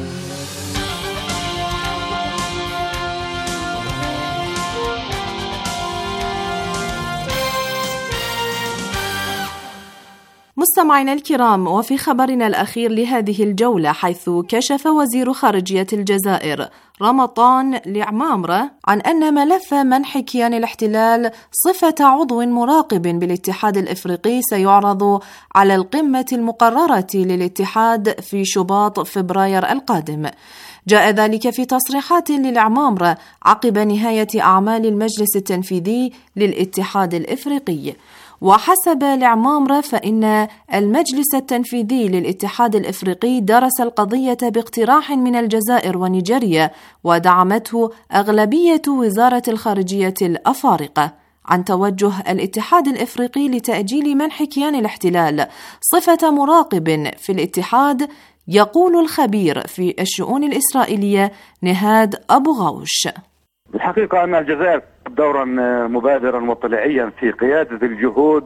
مستمعينا الكرام، وفي خبرنا الأخير لهذه الجولة، حيث كشف وزير خارجية الجزائر رمضان العمامرة عن أن ملف منح كيان الاحتلال صفة عضو مراقب بالاتحاد الإفريقي سيعرض على القمة المقررة للاتحاد في شباط فبراير القادم. جاء ذلك في تصريحات للعمامرة عقب نهاية أعمال المجلس التنفيذي للاتحاد الإفريقي. وحسب العمامرة فإن المجلس التنفيذي للاتحاد الإفريقي درس القضية باقتراح من الجزائر ونيجيريا، ودعمته أغلبية وزارة الخارجية الأفارقة عن توجه الاتحاد الإفريقي لتأجيل منح كيان الاحتلال صفة مراقب في الاتحاد. يقول الخبير في الشؤون الإسرائيلية نهاد أبو غوش: الحقيقة أن الجزائر دورا مبادرا وطليعيا في قيادة الجهود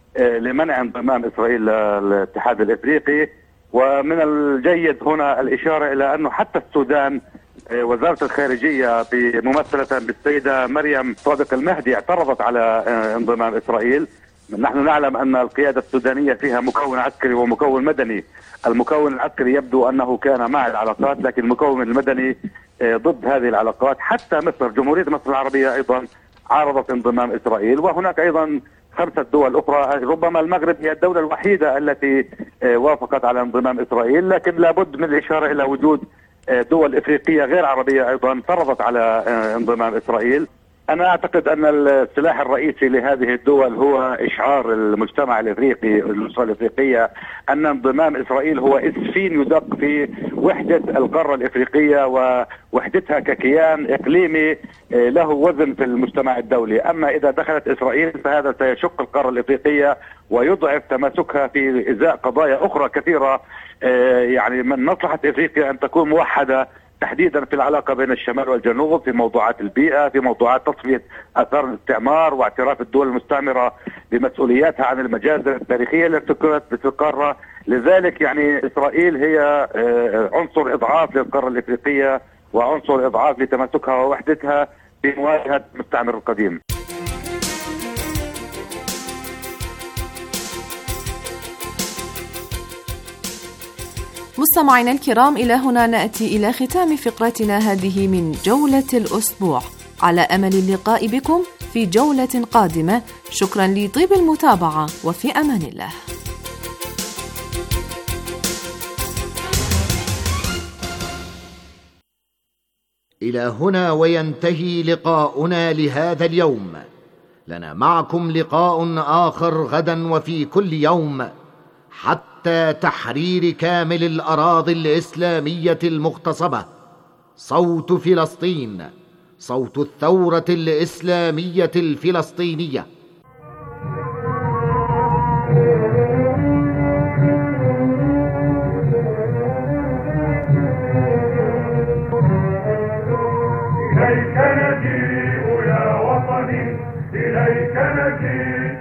لمنع انضمام إسرائيل للاتحاد الإفريقي. ومن الجيد هنا الإشارة إلى أنه حتى السودان وزارة الخارجية ممثلة بالسيدة مريم صادق المهدي اعترضت على انضمام إسرائيل. نحن نعلم أن القيادة السودانية فيها مكون عسكري ومكون مدني. المكون العسكري يبدو أنه كان مع العلاقات، لكن المكون المدني ضد هذه العلاقات. حتى مصر، جمهورية مصر العربية أيضا عارضت انضمام إسرائيل، وهناك أيضا 5 دول أخرى. ربما المغرب هي الدولة الوحيدة التي وافقت على انضمام إسرائيل، لكن لابد من الإشارة إلى وجود دول إفريقية غير عربية أيضا فرضت على انضمام إسرائيل. أنا أعتقد أن السلاح الرئيسي لهذه الدول هو إشعار المجتمع الإفريقي والأسرة الإفريقية أن انضمام إسرائيل هو إسفين يدق في وحدة القارة الإفريقية ووحدتها ككيان إقليمي له وزن في المجتمع الدولي. أما إذا دخلت إسرائيل فهذا سيشق القارة الإفريقية ويضعف تماسكها في إزاء قضايا أخرى كثيرة. يعني من مصلحة إفريقيا أن تكون موحدة تحديدا في العلاقة بين الشمال والجنوب، في موضوعات البيئة، في موضوعات تصفية آثار الاستعمار واعتراف الدول المستعمرة بمسؤولياتها عن المجازر التاريخية التي ارتكبت في القارة. لذلك يعني إسرائيل هي عنصر إضعاف للقارة الإفريقية وعنصر إضعاف لتماسكها ووحدتها في مواجهة المستعمر القديم. مستمعينا الكرام، إلى هنا نأتي إلى ختام فقرتنا هذه من جولة الأسبوع، على أمل اللقاء بكم في جولة قادمة. شكرا لطيب المتابعة وفي أمان الله. إلى هنا وينتهي لقاؤنا لهذا اليوم. لنا معكم لقاء آخر غدا وفي كل يوم حتى تحرير كامل الأراضي الإسلامية المغتصبة. صوت فلسطين، صوت الثورة الإسلامية الفلسطينية. إليك نجيء يا وطني، إليك نجيء،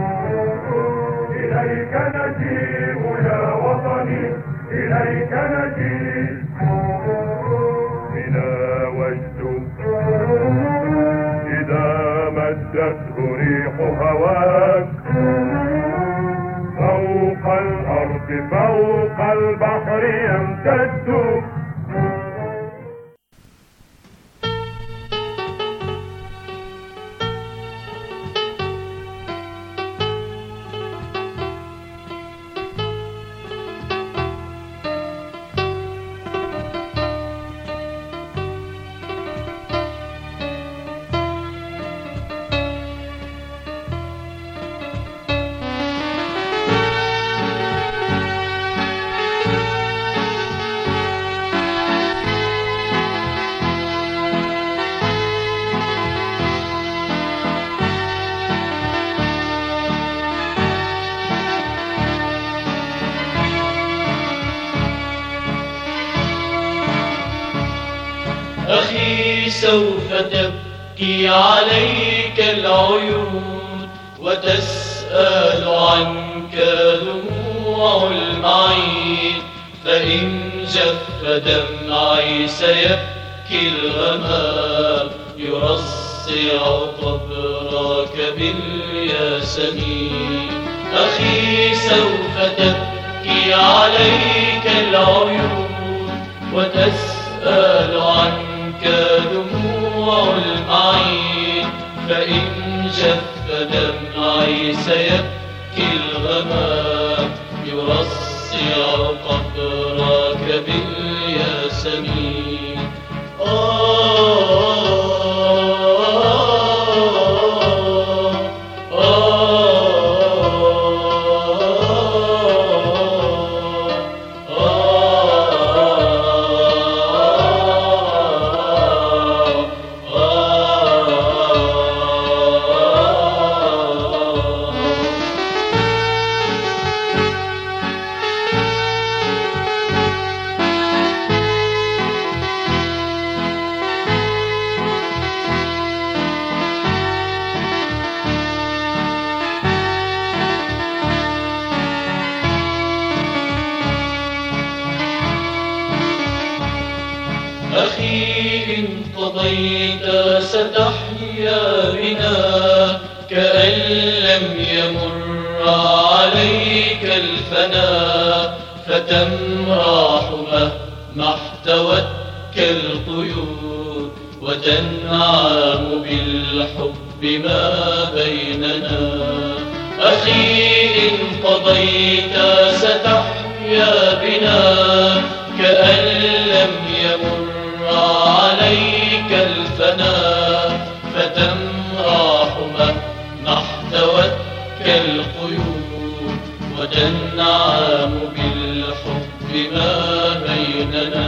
إليك نجيء يا وطني، إليك نجيء. بنا وجد إذا مدته ريح هواك، فوق الأرض فوق البحر يمتد. أخي سوف تبكي عليك العيون وتسأل عنك دموع المعين، فإن جف دمعي سيبكي الغمام يرصع قبرك بالياسمين. أخي سوف تبكي عليك العيون وتسأل عنك دموع المعين، فإن جف دمعي سيبكي الغمام يرصع قبرك بالياسمين. أخي إن قضيت ستحيا بنا كأن لم يمر عليك الفنا، فتمرح مهما احتوتك القيود وتنعم بالحب ما بيننا. أخي إن قضيت ستحيا بنا كأن لم يمر عليك الفنا، فتمرح مهما احتوتك القيود وتنعم بالحب ما بيننا.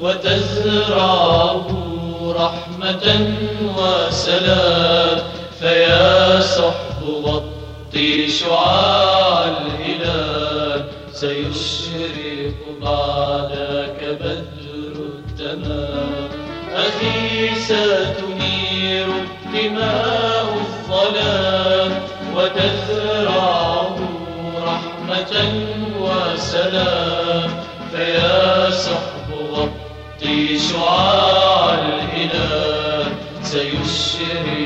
وتزرعه رحمة وسلام. فيا صحب غطي شعاع الهلال، سيشرق بعدك بدر التمام. أخي ستنير دماء الظلام، وتزرعه رحمة وسلام. فيا صحب غطي شعاع الهلال، سيشرق